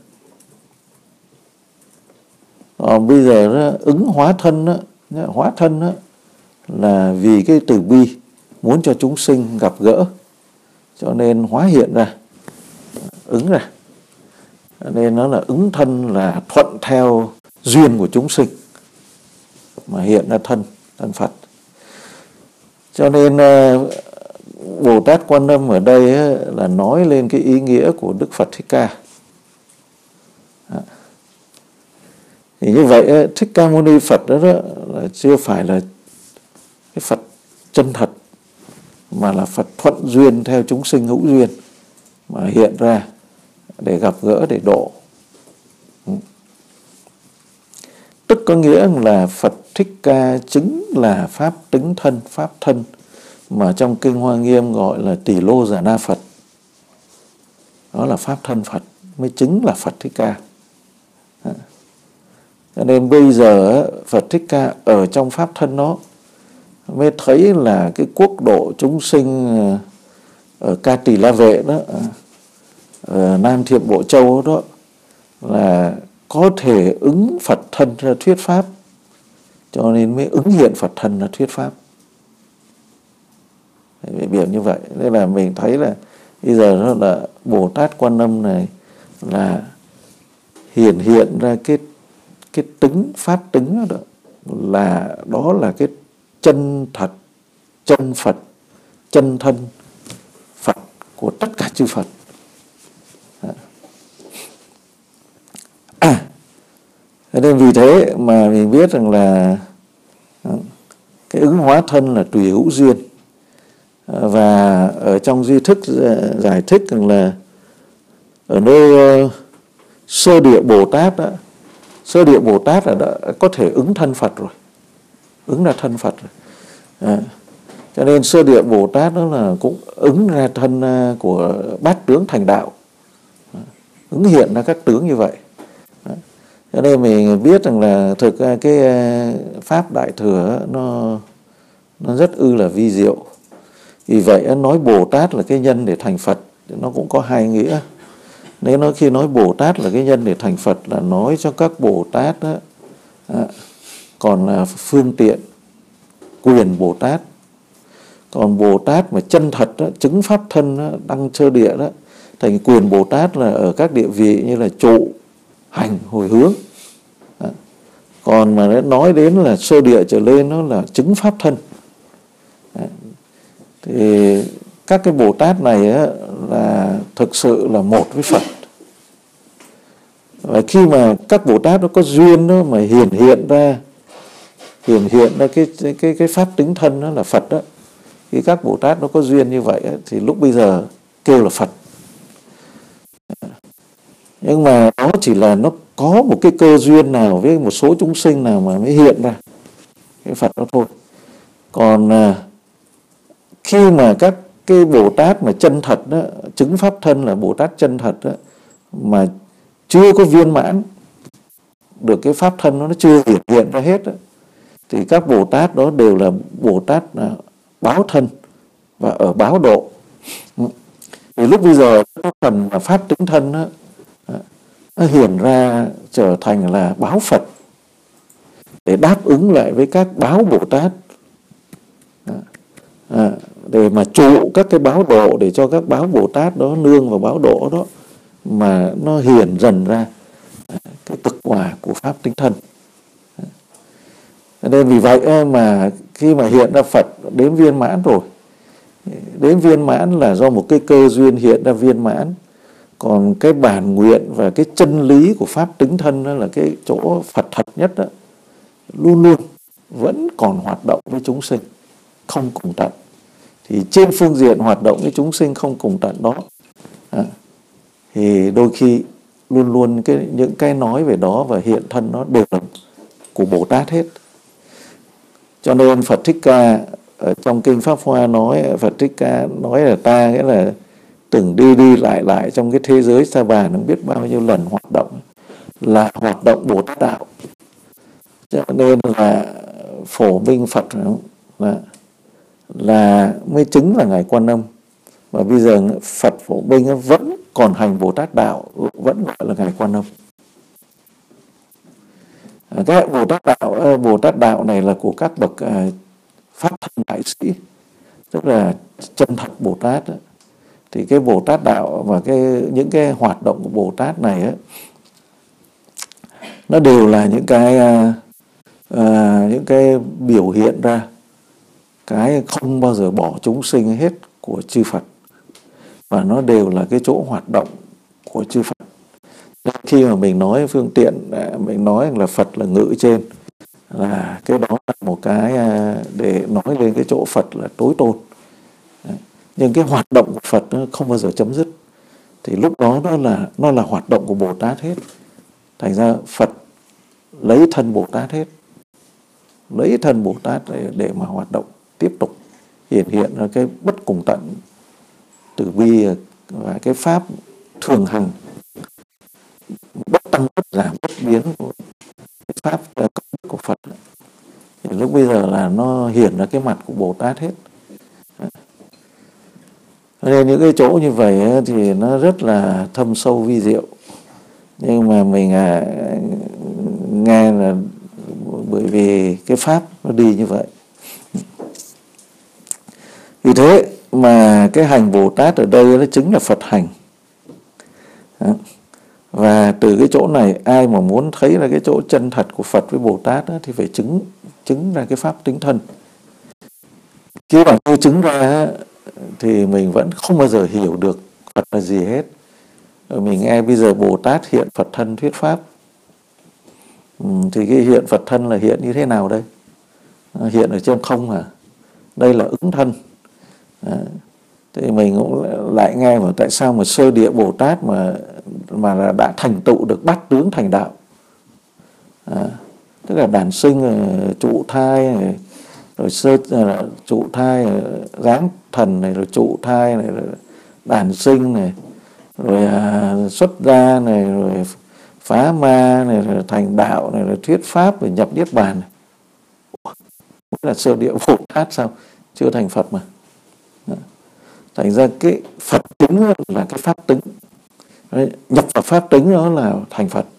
A: Còn bây giờ đó, ứng hóa thân đó, hóa thân đó, là vì cái từ bi muốn cho chúng sinh gặp gỡ, cho nên hóa hiện ra, ứng ra. Nên nó là ứng thân là thuận theo duyên của chúng sinh mà hiện ra thân, thân Phật. Cho nên Bồ Tát Quan Âm ở đây là nói lên cái ý nghĩa của Đức Phật Thích Ca. Thì như vậy Thích Ca Mâu Ni Phật đó, đó là chưa phải là cái Phật chân thật, mà là Phật thuận duyên theo chúng sinh hữu duyên mà hiện ra để gặp gỡ, để độ. Tức có nghĩa là Phật Thích Ca chính là pháp tứng thân, pháp thân mà trong Kinh Hoa Nghiêm gọi là Tỳ Lô Giả Na Phật. Đó là pháp thân Phật, mới chính là Phật Thích Ca. Cho nên bây giờ Phật Thích Ca ở trong pháp thân đó mới thấy là cái quốc độ chúng sinh ở Ca Tỳ La Vệ đó, ở Nam Thiệm Bộ Châu đó, là có thể ứng Phật thân ra thuyết pháp, cho nên mới ứng hiện Phật thân ra thuyết pháp. Để biểu như vậy. Nên là mình thấy là bây giờ đó là Bồ Tát Quan Âm này là hiển hiện ra cái cái tứng, pháp tứng đó, là đó là cái chân thật, chân Phật, chân thân Phật của tất cả chư Phật. À, nên vì thế mà mình biết rằng là cái ứng hóa thân là tùy hữu duyên. Và ở trong di thức giải thích rằng là ở nơi sơ địa Bồ Tát đó, sơ địa Bồ Tát là đã có thể ứng thân Phật rồi, ứng ra thân Phật rồi. À, cho nên sơ địa Bồ Tát đó là cũng ứng ra thân của bát tướng thành đạo, à, ứng hiện ra các tướng như vậy. À, cho nên mình biết rằng là thực ra cái pháp Đại Thừa nó nó rất ư là vi diệu. Vì vậy nói Bồ Tát là cái nhân để thành Phật nó cũng có hai nghĩa. Nếu nói khi nói Bồ Tát là cái nhân để thành Phật là nói cho các Bồ Tát đó, à, còn là phương tiện quyền Bồ Tát. Còn Bồ Tát mà chân thật đó, chứng pháp thân đó, đăng chơ địa đó, thành quyền Bồ Tát là ở các địa vị như là trụ, hành, hồi hướng. À, còn mà nói đến là sơ địa trở lên nó là chứng pháp thân. À, thì các cái Bồ Tát này á, là thực sự là một với Phật. Và khi mà các Bồ Tát nó có duyên đó mà hiển hiện ra hiển hiện ra cái cái cái pháp tính thân đó là Phật đó. Khi các Bồ Tát nó có duyên như vậy á, thì lúc bây giờ kêu là Phật. Nhưng mà nó chỉ là nó có một cái cơ duyên nào với một số chúng sinh nào mà mới hiện ra cái Phật đó thôi. Còn à, khi mà các cái Bồ Tát mà chân thật đó, chứng pháp thân là Bồ Tát chân thật đó, mà chưa có viên mãn được cái pháp thân, nó chưa hiện hiện ra hết đó, thì các Bồ Tát đó đều là Bồ Tát là báo thân và ở báo độ. Thì lúc bây giờ cái phần mà pháp tính thân đó, nó hiện ra trở thành là báo Phật để đáp ứng lại với các báo Bồ Tát, à, để mà trụ các cái báo độ, để cho các báo Bồ Tát đó nương vào báo độ đó mà nó hiện dần ra cái thực quả của pháp tính thân. Nên vì vậy mà khi mà hiện ra Phật đến viên mãn rồi, đến viên mãn là do một cái cơ duyên hiện ra viên mãn. Còn cái bản nguyện và cái chân lý của pháp tính thân đó là cái chỗ Phật thật nhất đó, luôn luôn vẫn còn hoạt động với chúng sinh không cùng tận. Thì trên phương diện hoạt động với chúng sinh không cùng tận đó, à, thì đôi khi luôn luôn cái những cái nói về đó và hiện thân nó đều là của Bồ Tát hết. Cho nên Phật Thích Ca ở trong kinh Pháp Hoa nói, Phật Thích Ca nói là ta nghĩa là từng đi đi lại lại trong cái thế giới sa bà nó biết bao nhiêu lần hoạt động là hoạt động Bồ Tát đạo. Cho nên là phổ minh Phật là, là mới chứng là Ngài Quan Âm. Và bây giờ Phật phổ minh vẫn còn hành Bồ Tát đạo, vẫn gọi là Ngài Quan Âm. Cái Bồ Tát đạo, Bồ Tát đạo này là của các bậc pháp thân đại sĩ, tức là chân thật Bồ Tát. Thì cái Bồ Tát đạo và cái những cái hoạt động của Bồ Tát này ấy, nó đều là những cái à, à, những cái biểu hiện ra cái không bao giờ bỏ chúng sinh hết của chư Phật, và nó đều là cái chỗ hoạt động của chư Phật. Khi mà mình nói phương tiện, mình nói là Phật là ngự trên, là cái đó là một cái để nói lên cái chỗ Phật là tối tôn. Nhưng cái hoạt động của Phật nó không bao giờ chấm dứt, thì lúc đó nó là nó là hoạt động của Bồ Tát hết. Thành ra Phật lấy thân Bồ Tát hết, lấy thân Bồ Tát để, để mà hoạt động tiếp tục hiện hiện ra cái bất cùng tận từ bi và cái pháp thường hằng, bất tăng bất giảm bất biến của cái pháp công đức của Phật. Thì lúc bây giờ là nó hiện ra cái mặt của Bồ Tát hết. Nên những cái chỗ như vậy thì nó rất là thâm sâu vi diệu, nhưng mà mình à, nghe là bởi vì cái pháp nó đi như vậy. Vì thế mà cái hành Bồ Tát ở đây nó chính là Phật hành. Và từ cái chỗ này ai mà muốn thấy là cái chỗ chân thật của Phật với Bồ Tát đó, thì phải chứng chứng ra cái pháp tính thân. Chứ bản tôi chứng ra thì mình vẫn không bao giờ hiểu được Phật là gì hết. Mình nghe bây giờ Bồ Tát hiện Phật thân thuyết pháp, thì cái hiện Phật thân là hiện như thế nào đây? Hiện ở trên không à? Đây là ứng thân. Thì mình cũng lại nghe mà tại sao mà sơ địa Bồ Tát mà mà là đã thành tựu được bát tướng thành đạo, à, tức là đản sinh, trụ thai này, rồi sơ trụ thai, giáng thần này, rồi trụ thai này, rồi đản sinh này, rồi à, xuất gia này, rồi phá ma này, rồi thành đạo này, rồi thuyết pháp, rồi nhập niết bàn này. Là sơ địa Bồ Tát sao chưa thành Phật mà. Thành ra cái Phật tính là cái pháp tính. Đấy, nhập vào pháp tính đó là thành Phật.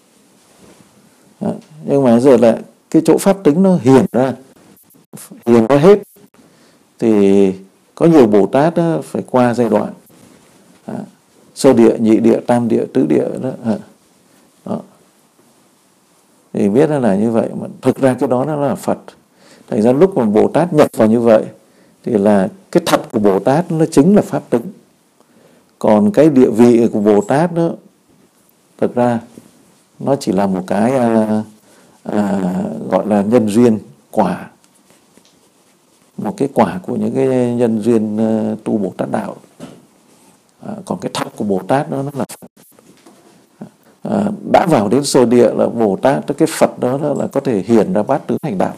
A: Đấy, nhưng mà giờ là cái chỗ pháp tính nó hiển ra, hiển ra hết. Thì có nhiều Bồ Tát đó, phải qua giai đoạn à, sơ địa, nhị địa, tam địa, tứ địa đó. À, đó. Thì biết là như vậy, mà thực ra cái đó nó là Phật. Thành ra lúc mà Bồ Tát nhập vào như vậy thì là cái thật của Bồ Tát nó chính là pháp tính. Còn cái địa vị của Bồ Tát đó, thực ra nó chỉ là một cái à, à, gọi là nhân duyên quả, một cái quả của những cái nhân duyên uh, tu Bồ Tát đạo. À, còn cái thật của Bồ Tát đó nó là Phật. À, đã vào đến sơ địa là Bồ Tát, cái Phật đó, đó là có thể hiển ra bát tướng thành đạo.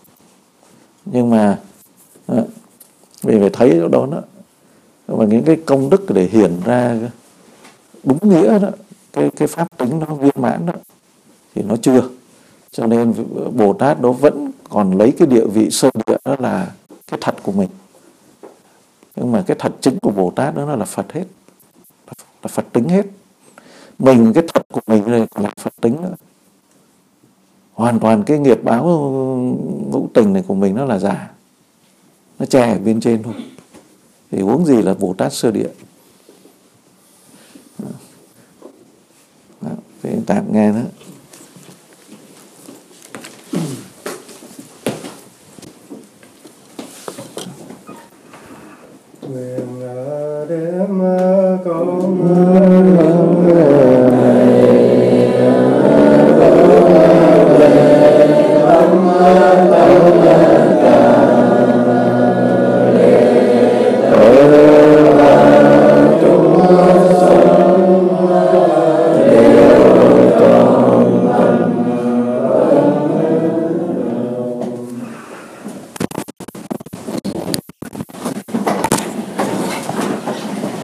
A: Nhưng mà à, vì phải thấy chỗ đó đó, và những cái công đức để hiển ra đúng nghĩa đó, cái cái pháp tính nó viên mãn đó thì nó chưa. Cho nên Bồ Tát đó vẫn còn lấy cái địa vị sơ địa đó là cái thật của mình. Nhưng mà cái thật chính của Bồ Tát đó là Phật hết, là Phật tính hết. Mình cái thật của mình này còn là Phật tính nữa. Hoàn toàn cái nghiệp báo ngũ tình này của mình nó là giả, nó che ở bên trên thôi. Thì huống gì là Bồ Tát sơ địa. Đó, thì tạm nghe đó.
B: Nguyện đêm con